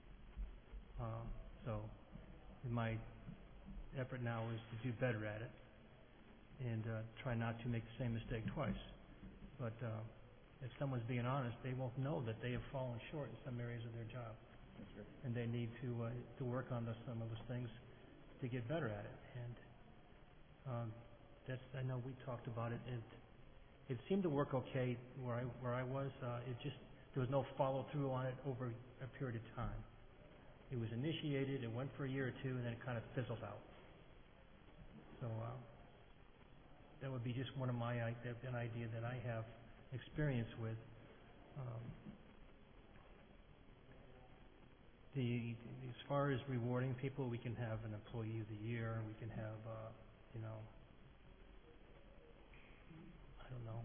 Um, so my effort now is to do better at it and uh, try not to make the same mistake twice. But uh, if someone's being honest, they won't know that they have fallen short in some areas of their job. That's right. And they need to uh, to work on those, some of those things to get better at it. And um, that's, I know we talked about it. It it seemed to work okay where I where I was. Uh, it just there was no follow through on it over a period of time. It was initiated, it went for a year or two, and then it kind of fizzled out. So uh, that would be just one of my an idea that I have experience with. Um, the as far as rewarding people, we can have an employee of the year. We can have, uh, you know, I don't know.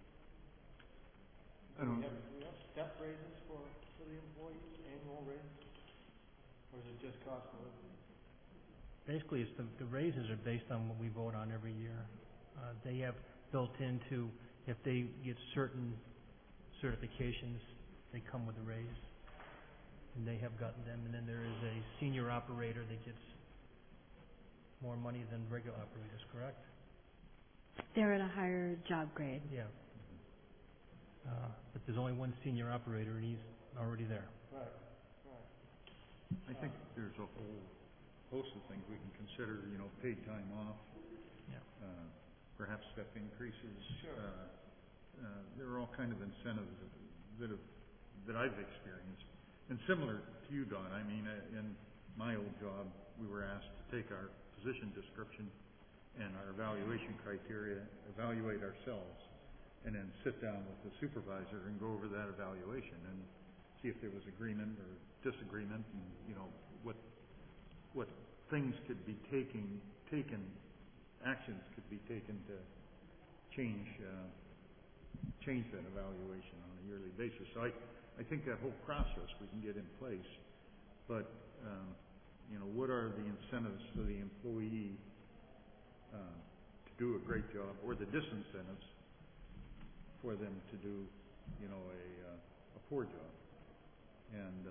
I don't. Do we have, do we have step raises for, for the employees, annual raises? Or is it just cost of living? Basically, it's the, the raises are based on what we vote on every year. Uh, they have built into, if they get certain certifications, they come with a raise. And they have gotten them. And then there is a senior operator that gets more money than regular operators, correct? They're at a higher job grade. Yeah. Uh, but there's only one senior operator, and he's already there. Right. I think there's a whole host of things we can consider, you know, paid time off, Yeah. uh, perhaps step increases. Sure. Uh, uh, there are all kind of incentives that have, that I've experienced. And similar to you, Don, I mean, uh, in my old job, we were asked to take our position description and our evaluation criteria, evaluate ourselves, and then sit down with the supervisor and go over that evaluation and see if there was agreement or disagreement, and you know what what things could be taking taken, actions could be taken to change uh, change that evaluation on a yearly basis. So I I think that whole process we can get in place, but um, you know what are the incentives for the employee uh, to do a great job, or the disincentives for them to do you know a uh, a poor job. And uh,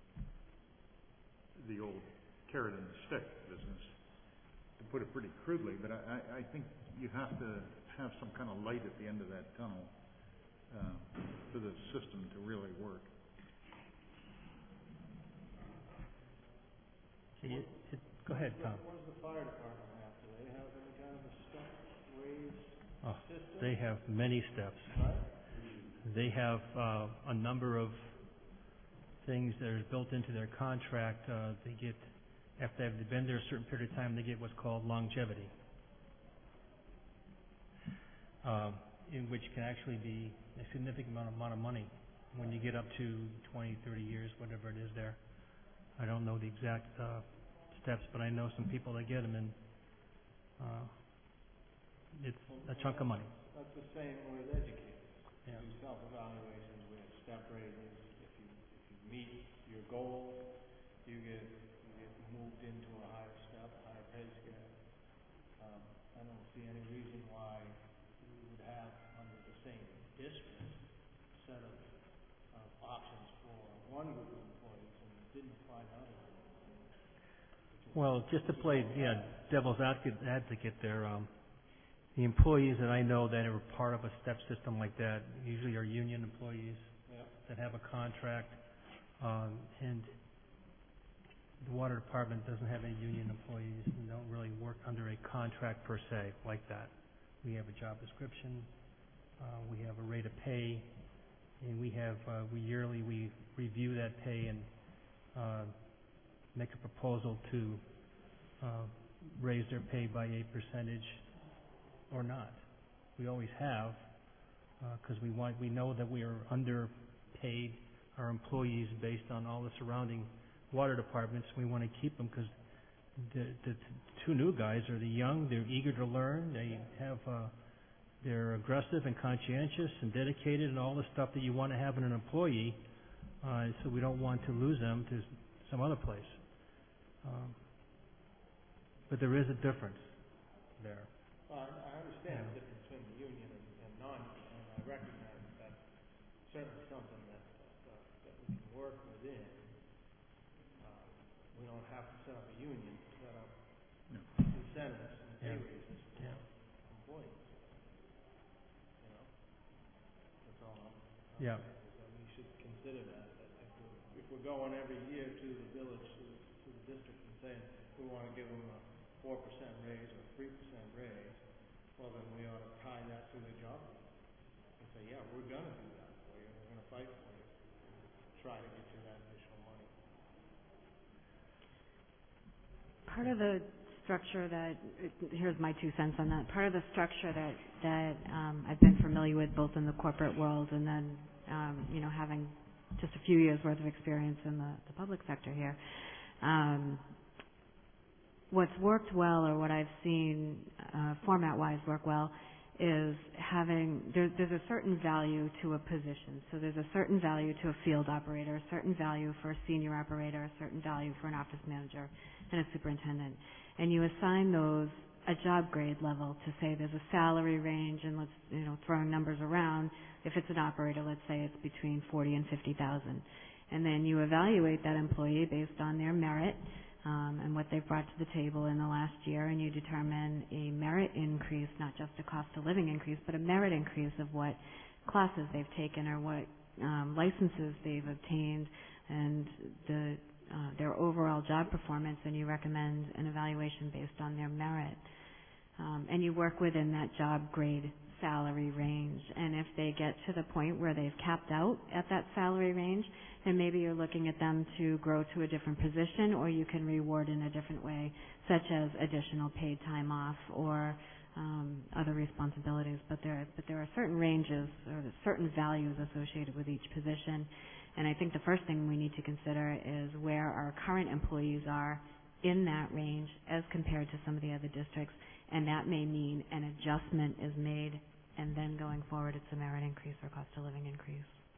the old carrot and the stick business, to put it pretty crudely, but I, I think you have to have some kind of light at the end of that tunnel uh, for the system to really work. Okay, it, it, go ahead, Tom. What does the fire department have? Do they have any kind of a step raise Oh, system? they have many steps. Right? they have uh, a number of things that are built into their contract. Uh, they get, after they've been there a certain period of time, they get what's called longevity, uh, in which can actually be a significant amount of, amount of money when you get up to twenty, thirty years, whatever it is there. I don't know the exact uh, steps, but I know some people that get them, and uh, it's a chunk of money. That's the same with educators. Yeah. Do self-evaluations, we have step raises. If you, if you meet your goals, you get, you get moved into a higher step, higher pay scale. Um, I don't see any reason why we would have, under the same district, a set of, of options for one group of employees and didn't apply to others. Well, just to play, yeah, devil's advocate, advocate there, um, the employees that I know that are part of a step system like that usually are union employees Yep. that have a contract, um, and the water department doesn't have any union employees and don't really work under a contract per se like that. We have a job description, uh, we have a rate of pay, and we have, uh, we yearly, we review that pay and uh, make a proposal to uh, raise their pay by a percentage or not. We always have, because uh, we want, we know that we are underpaid our employees based on all the surrounding water departments. We want to keep them because the, the two new guys are the young, they're eager to learn, they have, uh, they're aggressive and conscientious and dedicated and all the stuff that you want to have in an employee. Uh, so we don't want to lose them to some other place. Um, but there is a difference there. Well, I, I understand the difference between the union and, and non-union, and I recognize that that's certainly something that, that, that we can work within. Um, we don't have to set up a union to set up No. incentives and pay Yeah. raises for Yeah. employees. You know, that's all I'm, I'm Yeah. saying, is that we should consider that, that if we're, if we're going every year to the village, to, the- to the district and saying we want to give them a four percent raise or a three percent raise, well, then we ought to tie that to the job and say, yeah, we're going to do that for you, we're going to fight for you, try to get you that additional money. Part of the structure that, here's my two cents on that, part of the structure that, that um, I've been familiar with both in the corporate world and then, um, you know, having just a few years worth of experience in the, the public sector here, um, what's worked well, or what I've seen uh, format-wise work well, is having, there, there's a certain value to a position. So there's a certain value to a field operator, a certain value for a senior operator, a certain value for an office manager and a superintendent. And you assign those a job grade level to say there's a salary range, and let's, you know, throwing numbers around. If it's an operator, let's say it's between forty and fifty thousand. And then you evaluate that employee based on their merit, Um, and what they've brought to the table in the last year, and you determine a merit increase, not just a cost of living increase, but a merit increase of what classes they've taken or what um, licenses they've obtained, and the uh, their overall job performance, and you recommend an evaluation based on their merit. Um, and you work within that job grade salary range. And if they get to the point where they've capped out at that salary range, then maybe you're looking at them to grow to a different position, or you can reward in a different way, such as additional paid time off or um, other responsibilities. But there, but there are certain ranges or certain values associated with each position. And I think the first thing we need to consider is where our current employees are in that range as compared to some of the other districts. And that may mean an adjustment is made, and then going forward it's a merit increase or cost of living increase.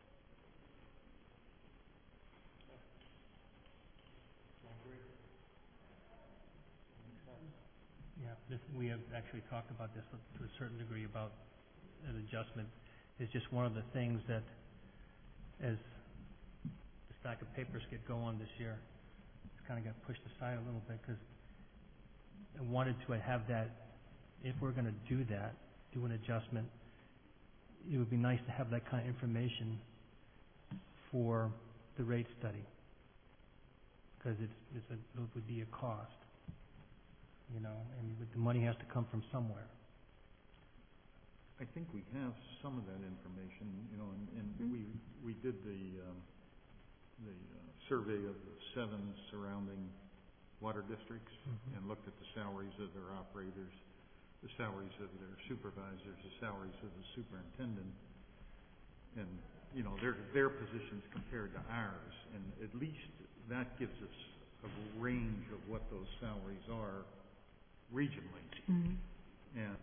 Yeah, this, we have actually talked about this to a certain degree about an adjustment. It's just one of the things that, as the stack of papers get going this year, it's kind of got pushed aside a little bit because I wanted to have that, if we're going to do that, do an adjustment, it would be nice to have that kind of information for the rate study, because it's, it's a, it would be a cost, you know, and the money has to come from somewhere. I think we have some of that information, you know, and, and Mm. we, we did the, um, the uh, survey of the seven surrounding water districts Mhm. and looked at the salaries of their operators, the salaries of their supervisors, the salaries of the superintendent, and, you know, their, their positions compared to ours, and at least that gives us a range of what those salaries are regionally. Mhm. And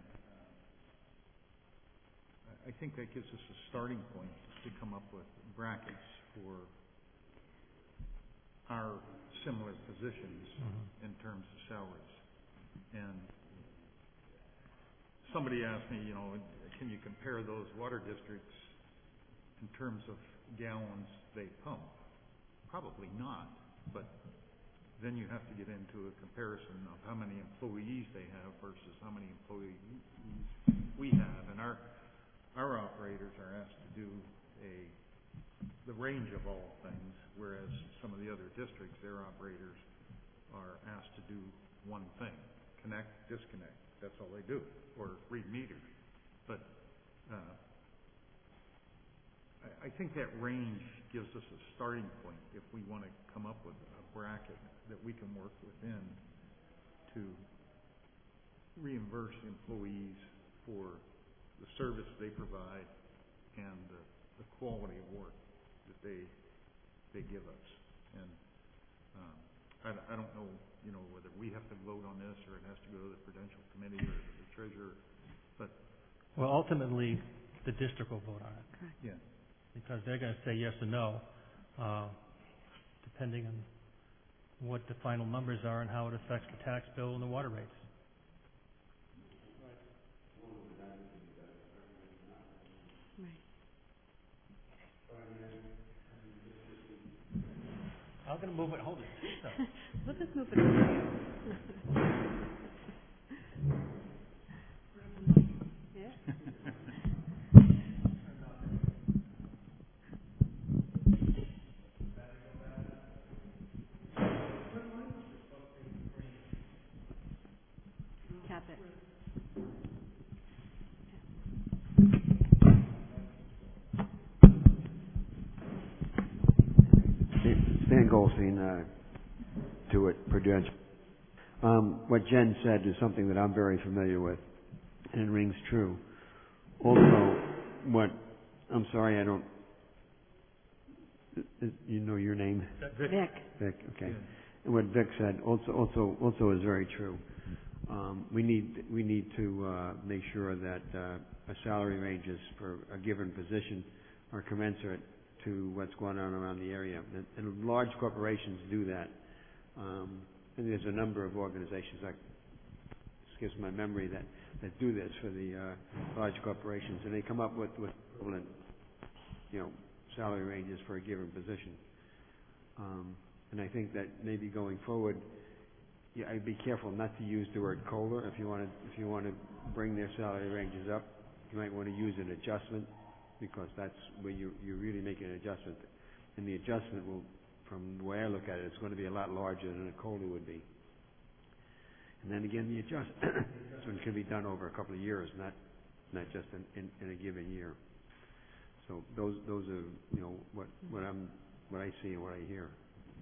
I think that gives us a starting point to come up with brackets for our similar positions Mhm. in terms of salaries. And somebody asked me, you know, can you compare those water districts in terms of gallons they pump? Probably not, but then you have to get into a comparison of how many employees they have versus how many employees we have. And our Our operators are asked to do a, the range of all things, whereas some of the other districts, their operators are asked to do one thing, connect, disconnect. That's all they do, or read meters. But uh, I, I think that range gives us a starting point if we want to come up with a bracket that we can work within to reimburse employees for the service they provide and the, the quality of work that they they give us. And um, I, I don't know, you know, whether we have to vote on this or it has to go to the Prudential Committee or the Treasurer, but Well, ultimately, the district will vote on it, Correct. yeah, because they're gonna say yes or no, uh, depending on what the final numbers are and how it affects the tax bill and the water rates. Right. I'm gonna move it, hold it, so. We'll just move it over to you. Yeah. Tap it. Stan Goldstein, uh, to it, Prudential. Um, what Jen said is something that I'm very familiar with, and it rings true. Also, what, I'm sorry, I don't, uh, you know your name? Vic. Vic, okay. yeah. And what Vic said also, also, also is very true. Um, we need, we need to, uh, make sure that, uh, our salary ranges for a given position are commensurate to what's going on around the area. And, and large corporations do that. Um, and there's a number of organizations, like, skips my memory, that, that do this for the, uh, large corporations. And they come up with, with equivalent, you know, salary ranges for a given position. Um, and I think that maybe going forward, yeah, I'd be careful not to use the word COLA. If you want to, if you want to bring their salary ranges up, you might want to use an adjustment, because that's where you you really make an adjustment. And the adjustment will, from the way I look at it, it's going to be a lot larger than a COLA would be. And then again, the adjust adjustment can be done over a couple of years, not not just in, in, in a given year. So those those are, you know, what what I'm what I see and what I hear.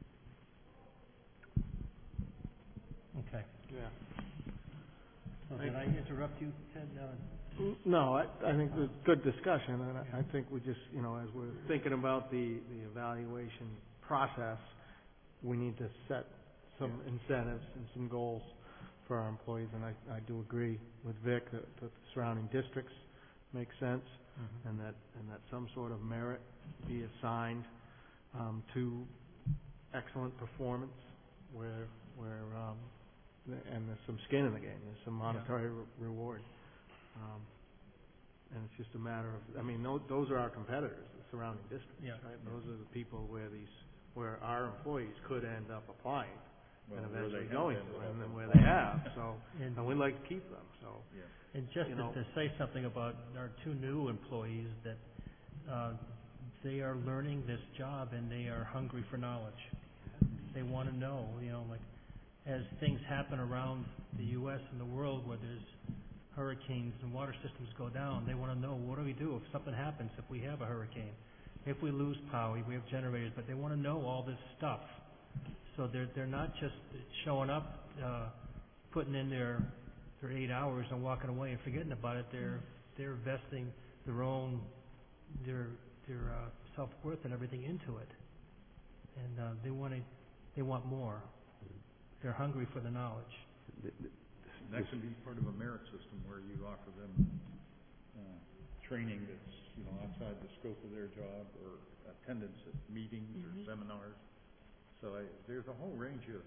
Okay. Yeah. So did I interrupt you, Ted? Uh, N- No, I, I think it's good discussion, and I, I think we just, you know, as we're thinking about the, the evaluation process, we need to set some incentives and some goals for our employees, and I, I do agree with Vic that, that the surrounding districts make sense, mhm. and that, and that some sort of merit be assigned, um, to excellent performance, where, where, um, and there's some skin in the game, there's some monetary re- reward. Um, and it's just a matter of, I mean, those, those are our competitors, the surrounding districts, Yeah. right? Those are the people where these, where our employees could end up applying Well, and where they eventually have going ended to, up and then in- where they have, so, And, and we'd like to keep them, so. Yeah. and just you to, know- to say something about our two new employees, that uh, they are learning this job and they are hungry for knowledge. They want to know, you know, like, as things happen around the U S and the world where there's hurricanes and water systems go down, they wanna know, what do we do if something happens, if we have a hurricane? If we lose power, we have generators, but they wanna know all this stuff. So they're, they're not just showing up, uh, putting in their, their eight hours and walking away and forgetting about it. They're, they're investing their own, their, their, uh, self-worth and everything into it. And, uh, they wanna, they want more. They're hungry for the knowledge. And that can be part of a merit system where you offer them, uh, training that's, you know, outside the scope of their job, or attendance at meetings or Mhm. seminars. So I, there's a whole range of,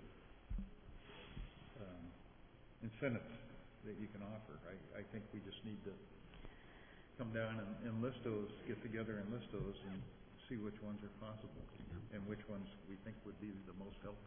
um, incentives that you can offer. I, I think we just need to come down and, and list those, get together and list those and see which ones are possible and which ones we think would be the most helpful.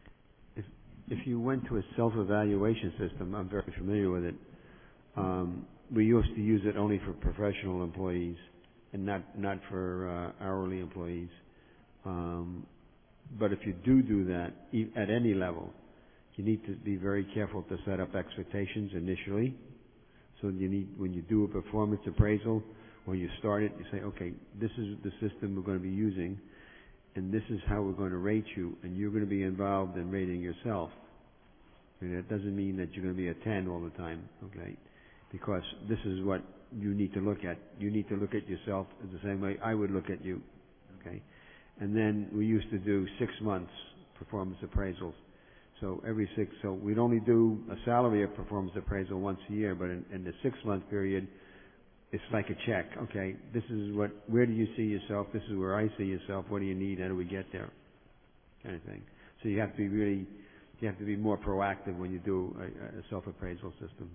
If you went to a self-evaluation system, I'm very familiar with it. Um, we used to use it only for professional employees and not, not for uh, hourly employees. Um, but if you do do that e- at any level, you need to be very careful to set up expectations initially. So you need, when you do a performance appraisal or you start it, you say, okay, this is the system we're going to be using, and this is how we're going to rate you, and you're going to be involved in rating yourself. And that doesn't mean that you're going to be a ten all the time, okay? Because this is what you need to look at. You need to look at yourself the same way I would look at you, okay? And then we used to do six months performance appraisals. So every six, so we'd only do a salary of performance appraisal once a year, but in, in the six-month period, it's like a check. Okay, this is what, where do you see yourself? This is where I see yourself. What do you need? How do we get there? Kind of thing. So you have to be really, you have to be more proactive when you do a, a self-appraisal system.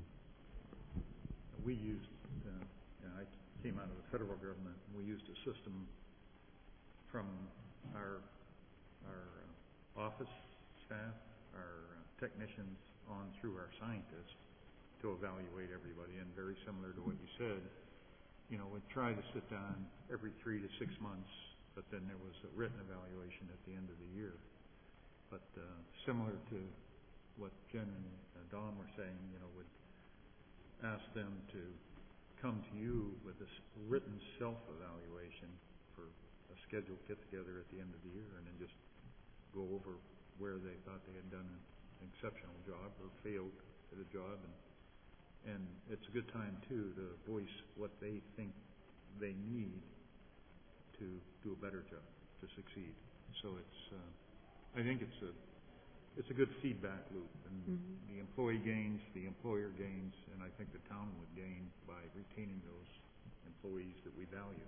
We used, uh, you know, I came out of the federal government, and we used a system from our, our uh, office staff, our uh, technicians on through our scientists to evaluate everybody, and very similar to what you said, you know, we'd try to sit down every three to six months, but then there was a written evaluation at the end of the year. But uh, similar to what Jen and uh, Don were saying, you know, would ask them to come to you with a written self-evaluation for a scheduled get-together at the end of the year, and then just go over where they thought they had done an exceptional job or failed at a job. And And it's a good time, too, to voice what they think they need to do a better job, to succeed. So it's, uh, I think it's a, it's a good feedback loop. And Mhm. the employee gains, the employer gains, and I think the town would gain by retaining those employees that we value.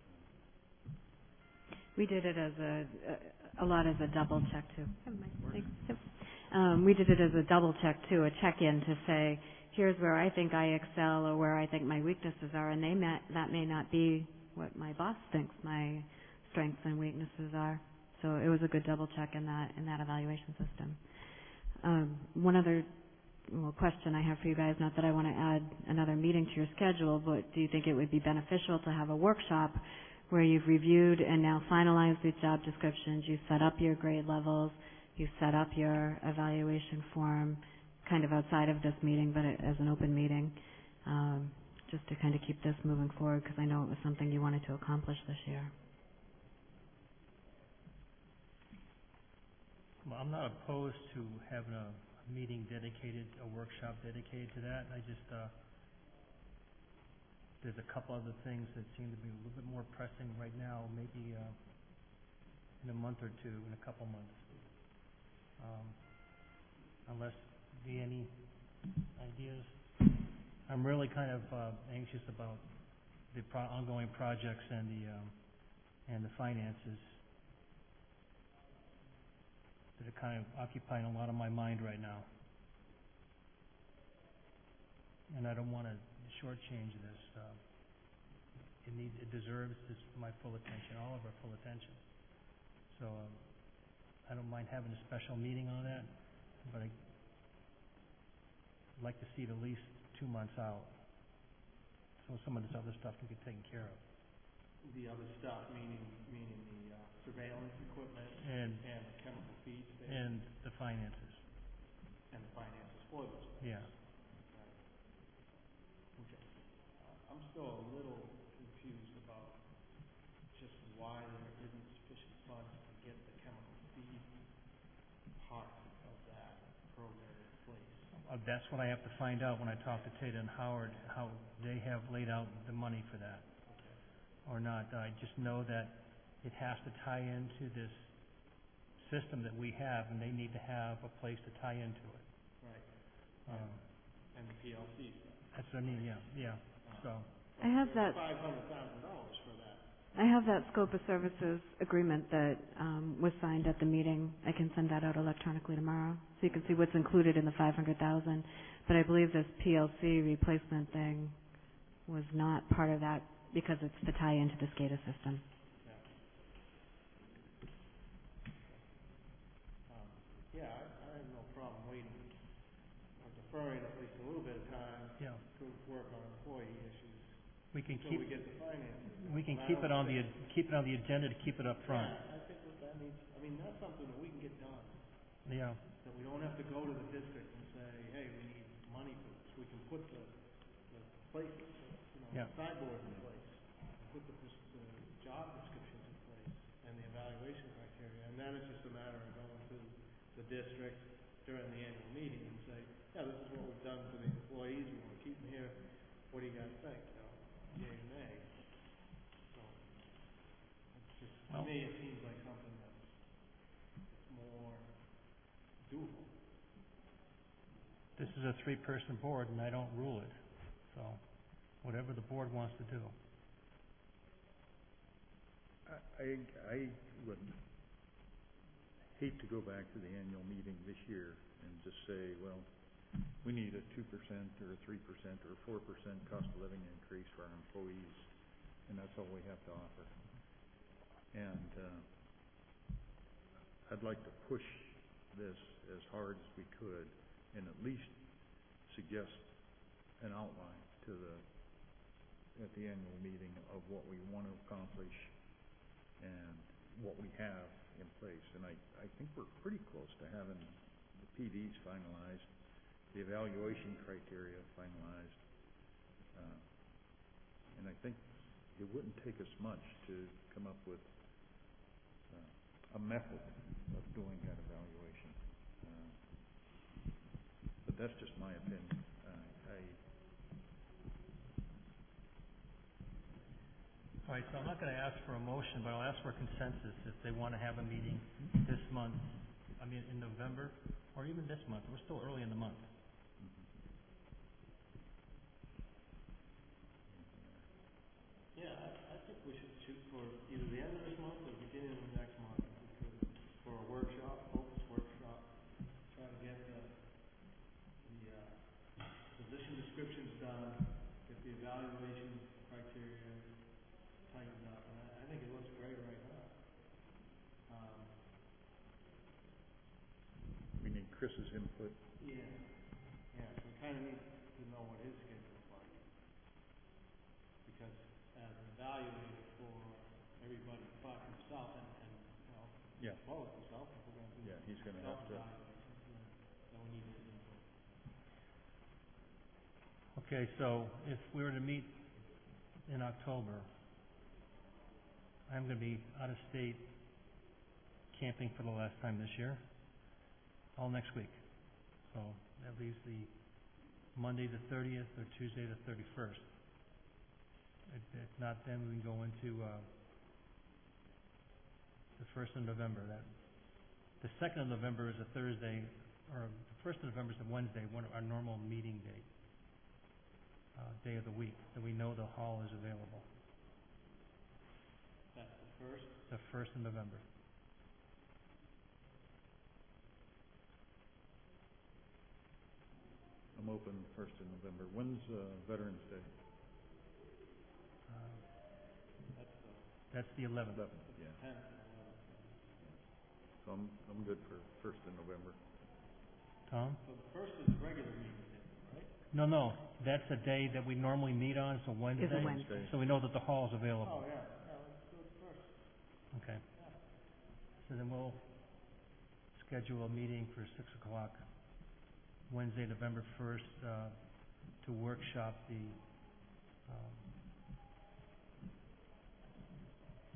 We did it as a, a lot as a double check too. Thanks. Yep. Um, we did it as a double check too, a check-in to say, here's where I think I excel or where I think my weaknesses are, and they may, that may not be what my boss thinks my strengths and weaknesses are. So it was a good double check in that in that evaluation system. Um, one other well, question I have for you guys, not that I want to add another meeting to your schedule, but do you think it would be beneficial to have a workshop where you've reviewed and now finalized the job descriptions, you set up your grade levels, you set up your evaluation form, kind of outside of this meeting, but as an open meeting, um, just to kind of keep this moving forward, because I know it was something you wanted to accomplish this year. Well, I'm not opposed to having a meeting dedicated, a workshop dedicated to that. I just, uh, there's a couple other things that seem to be a little bit more pressing right now, maybe uh, in a month or two, in a couple months. Um, unless be any ideas. I'm really kind of uh, anxious about the pro- ongoing projects and the um, and the finances that are kind of occupying a lot of my mind right now. And I don't want to shortchange this. Uh, it needs, it deserves this, my full attention, all of our full attention. So um, I don't mind having a special meeting on that, but I I'd like to see it at least two months out, so some of this other stuff can get taken care of. The other stuff, meaning meaning the uh, surveillance equipment And and the chemical feed station and the finances. and the finances for those. Yeah. still a little confused about just why there isn't sufficient funds to get the chemical feed part of that program in place. Uh, that's what I have to find out when I talk to Tata and Howard, how they have laid out the money for that or not. I just know that it has to tie into this system that we have, and they need to have a place to tie into it. Right. Um, And the P L C stuff. that's what I mean, yeah, yeah, so. I have that, Five hundred thousand dollars for that. I have that scope of services agreement that, um, was signed at the meeting. I can send that out electronically tomorrow, so you can see what's included in the five hundred thousand. But I believe this P L C replacement thing was not part of that because it's to tie into the SCADA system. Um, yeah, I, I have no problem waiting or deferring at least a little bit of time Yeah, to work on employee issues we can until keep, we get the finances. we can And I keep it don't on the, think- ag- keep it on the agenda to keep it up front. Yeah, I think that that needs, I mean, that's something that we can get done, Yeah, that we don't have to go to the district and say, hey, we need money for this. We can put the, the places, you know, Yeah. the sideboards in place, and put the, pres- the job descriptions in place, and the evaluation criteria, and then it's just a matter of going to the district during the annual meeting and say, yeah, this is what we've done for the employees, we want to keep them here, what do you guys think, you know, yay or nay? So, it's just, to Well- me, it seems like something that's, that's more doable. this is a three-person board, and I don't rule it, so whatever the board wants to do. I, I, I would hate to go back to the annual meeting this year and just say, well, we need a two percent or a three percent or a four percent cost of living increase for our employees, and that's all we have to offer. And, uh, I'd like to push this as hard as we could and at least suggest an outline to the, at the annual meeting of what we want to accomplish and what we have in place. And I, I think we're pretty close to having the P Ds finalized, the evaluation criteria finalized. Uh, and I think it wouldn't take us much to come up with uh, a method of doing that evaluation. Uh, but that's just my opinion. Uh, I, All right, so I'm not gonna ask for a motion, but I'll ask for a consensus if they wanna have a meeting this month, I mean, in November, or even this month. We're still early in the month. Yeah, I, I think we should shoot for either the end of this month or the beginning of next month, if we could, for a workshop, focus workshop, try to get the, the, uh, position descriptions done, get the evaluation criteria tightened up, and I, I think it looks great right now. Um, we need Chris's input. yeah, yeah, so we kinda need to know what his schedule's like. Because as an evaluator for everybody but himself and, and, you know, Yeah. well, himself, if we're gonna do Yeah, he's gonna have to. self-evaluations, then, then we need his input. Okay, so if we were to meet in October, I'm gonna be out of state camping for the last time this year, all next week. So that leaves the Monday the thirtieth or Tuesday the thirty-first. If, if not, then we can go into, uh, the first of November. That, the second of November is a Thursday, or the first of November is a Wednesday, one of our normal meeting date, uh, day of the week, that we know the hall is available. That's the first. The first of November. I'm open first of November. When's uh, Veterans Day? Uh, That's the that's the eleventh. Eleventh, yeah. tenth and eleventh. So I'm, I'm good for first of November. Tom? So the first is a regular meeting day, right? No, no, that's a day that we normally meet on, so Wednesday. Is a Wednesday. So we know that the hall is available. Oh, yeah, yeah, let's do it first. Okay. Yeah. So then we'll schedule a meeting for six o'clock, Wednesday, November first, uh, to workshop the, um,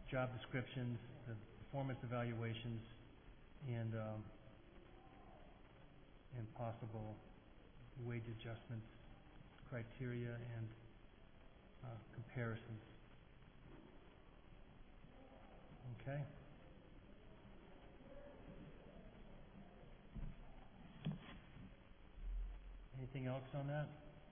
job descriptions, the performance evaluations, and, um, and possible wage adjustments, criteria, and, uh, comparisons. Okay? Anything else on that?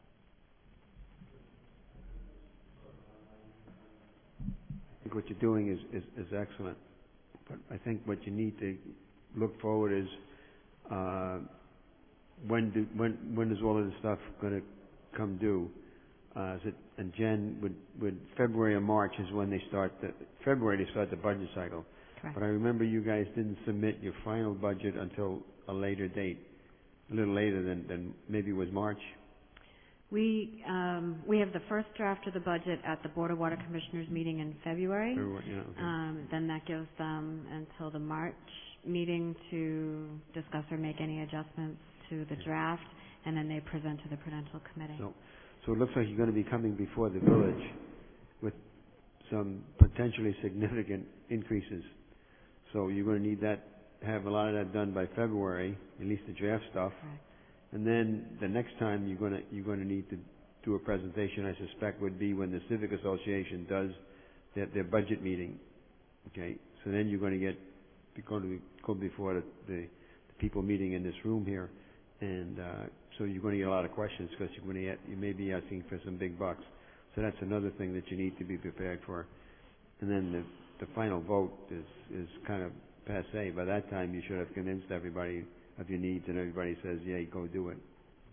I think what you're doing is, is, is excellent. But I think what you need to look forward is, uh, when do, when, when is all of this stuff gonna come due? Uh, is it, and Jen, would, would February or March is when they start the, February they start the budget cycle. Correct. But I remember you guys didn't submit your final budget until a later date, a little later than, than maybe it was March. We, um, we have the first draft of the budget at the Board of Water Commissioners meeting in February. February, yeah, okay. Um, then that gives them until the March meeting to discuss or make any adjustments to the draft, and then they present to the Prudential Committee. So, so it looks like you're going to be coming before the village with some potentially significant increases. So you're going to need that, have a lot of that done by February, at least the draft stuff. Correct. And then the next time you're going to you're going to need to do a presentation, I suspect, would be when the Civic Association does their, their budget meeting. Okay, so then you're going to get you're going to go before the, the, the people meeting in this room here, and uh, so you're going to get a lot of questions because you're going to get, you may be asking for some big bucks. So that's another thing that you need to be prepared for. And then the the final vote is is kind of passé. By that time, you should have convinced everybody of your needs, and everybody says, yeah, go do it.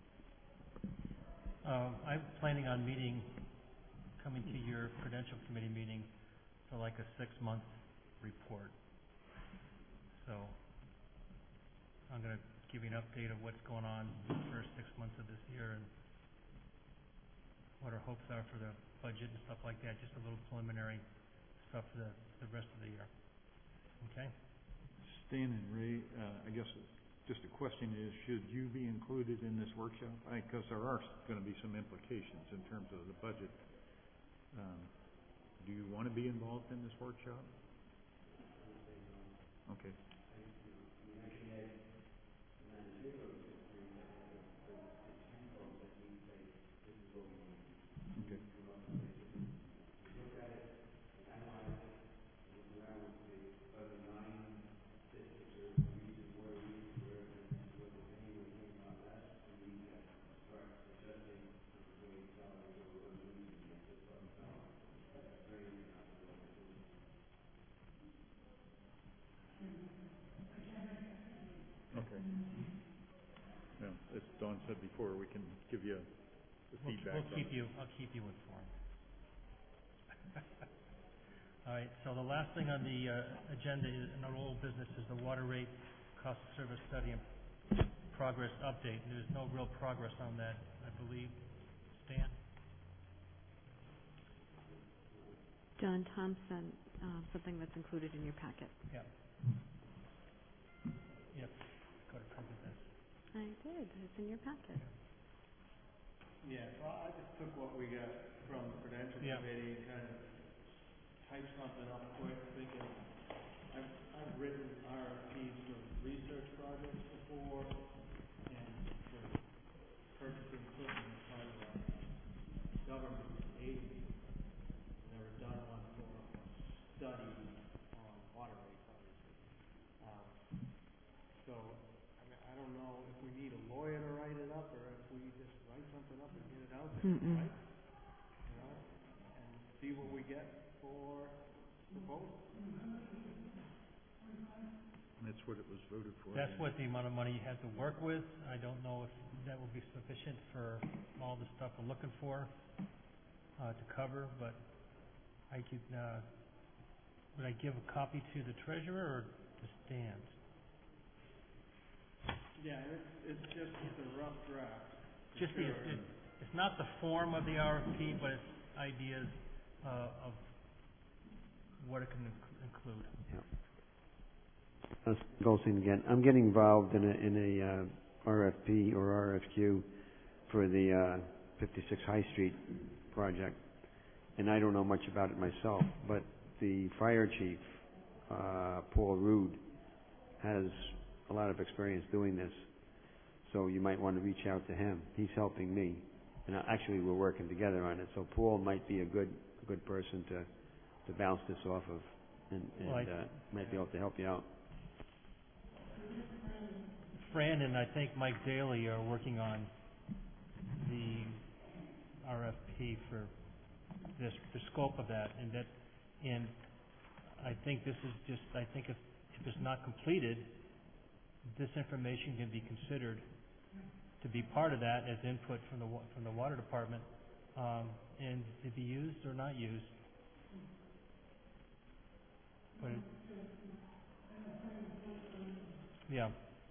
Um, I'm planning on meeting, coming to your Prudential Committee meeting for like a six-month report. So I'm going to give you an update of what's going on in the first six months of this year and what our hopes are for the budget and stuff like that, just a little preliminary stuff for the, the rest of the year. Okay? Stan and Ray, uh, I guess just a question is, should you be included in this workshop? Because there are going to be some implications in terms of the budget. Um, do you want to be involved in this workshop? Okay. Okay. Okay. Yeah, as Don said before, we can give you the We'll, feedback. we'll keep on it. you, I'll keep you informed. All right, so the last thing on the uh, agenda is, in our old business, is the water rate cost of service study and progress update. There's no real progress on that, I believe. Stan? John Thompson, um, something that's included in your packet. Yeah. Yep, go to print this. I did. It's in your packet. Yeah, so I just took what we got from the Prudential Yeah. Committee and kind of typed something up quick, thinking, I've, I've written R F Ps for research projects before, and for purchasing equipment as part of a government agency. Never done one for a study on water rates, obviously. Um, so, I mean, I don't know if we need a lawyer to write it up, or if we just write something up and get it out there, Mm-mm. right? You know, and see what we get for proposal. That's what it was voted for. That's what the amount of money you had to work with. I don't know if that will be sufficient for all the stuff we're looking for uh, to cover, but I could, uh, would I give a copy to the treasurer or to Stan? Yeah, it's, it's just a rough draft. for Just the, sure. it, it's not the form of the R F P, but it's ideas uh, of what it can inc- include. Uh, Goldstein again. I'm getting involved in a, in a uh, R F P or R F Q for the uh, fifty-six High Street project, and I don't know much about it myself, but the fire chief, uh, Paul Rude, has a lot of experience doing this. So you might want to reach out to him. He's helping me. And uh, actually we're working together on it. So Paul might be a good, a good person to, to bounce this off of and, and Well, I- uh, might be able to help you out. Fran and I think Mike Daly are working on the R F P for this, the scope of that, and that, and I think this is just, I think if, if it's not completed, this information can be considered to be part of that as input from the, wa- from the water department, um, and to be used or not used. But it, yeah.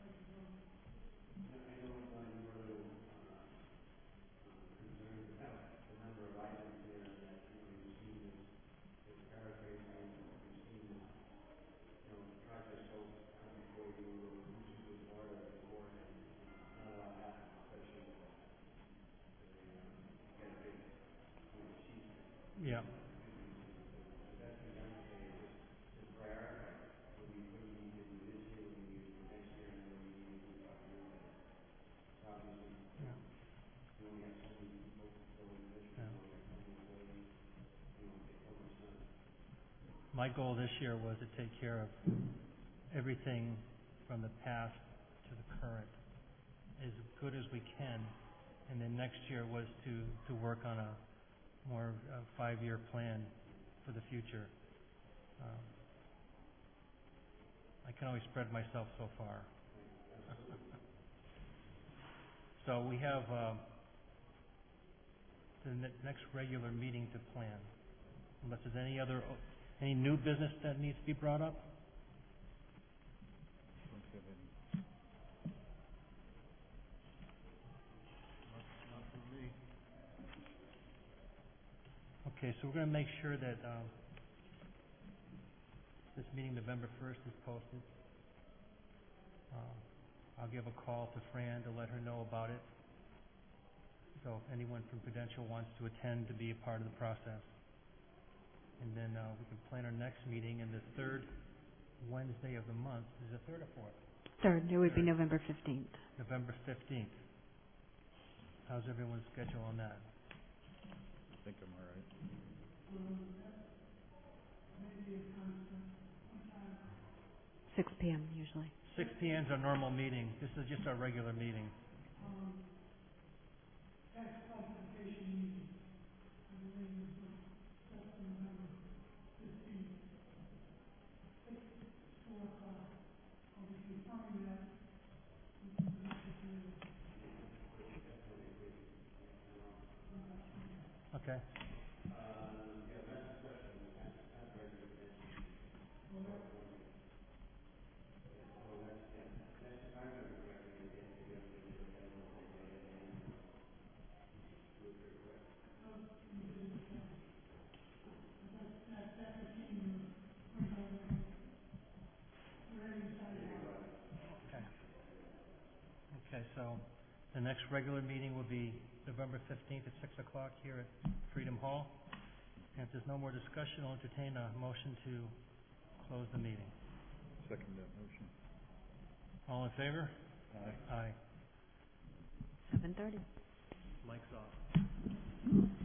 Yeah. Yeah. Yeah. My goal this year was to take care of everything from the past to the current as good as we can, and then next year was to, to work on a more uh, five-year plan for the future. Um, I can only spread myself so far. So we have uh, the ne- next regular meeting to plan, unless there's any other, any new business that needs to be brought up? Don't have any. Not for me. Okay, so we're going to make sure that um, this meeting, November first, is posted. Uh, I'll give a call to Fran to let her know about it. So if anyone from Prudential wants to attend to be a part of the process. And then uh, we can plan our next meeting, and the third Wednesday of the month, is it third or fourth? Third, it would be Third. November fifteenth. November fifteenth. How's everyone's schedule on that? I think I'm all right. six p.m. usually. six p m is our normal meeting. This is just our regular meeting. Okay. Okay. Okay, so the next regular meeting will be November fifteenth at six o'clock here at Freedom Hall. And if there's no more discussion, I'll entertain a motion to close the meeting. Second that motion. All in favor? Aye. Aye. seven thirty. Mike's off.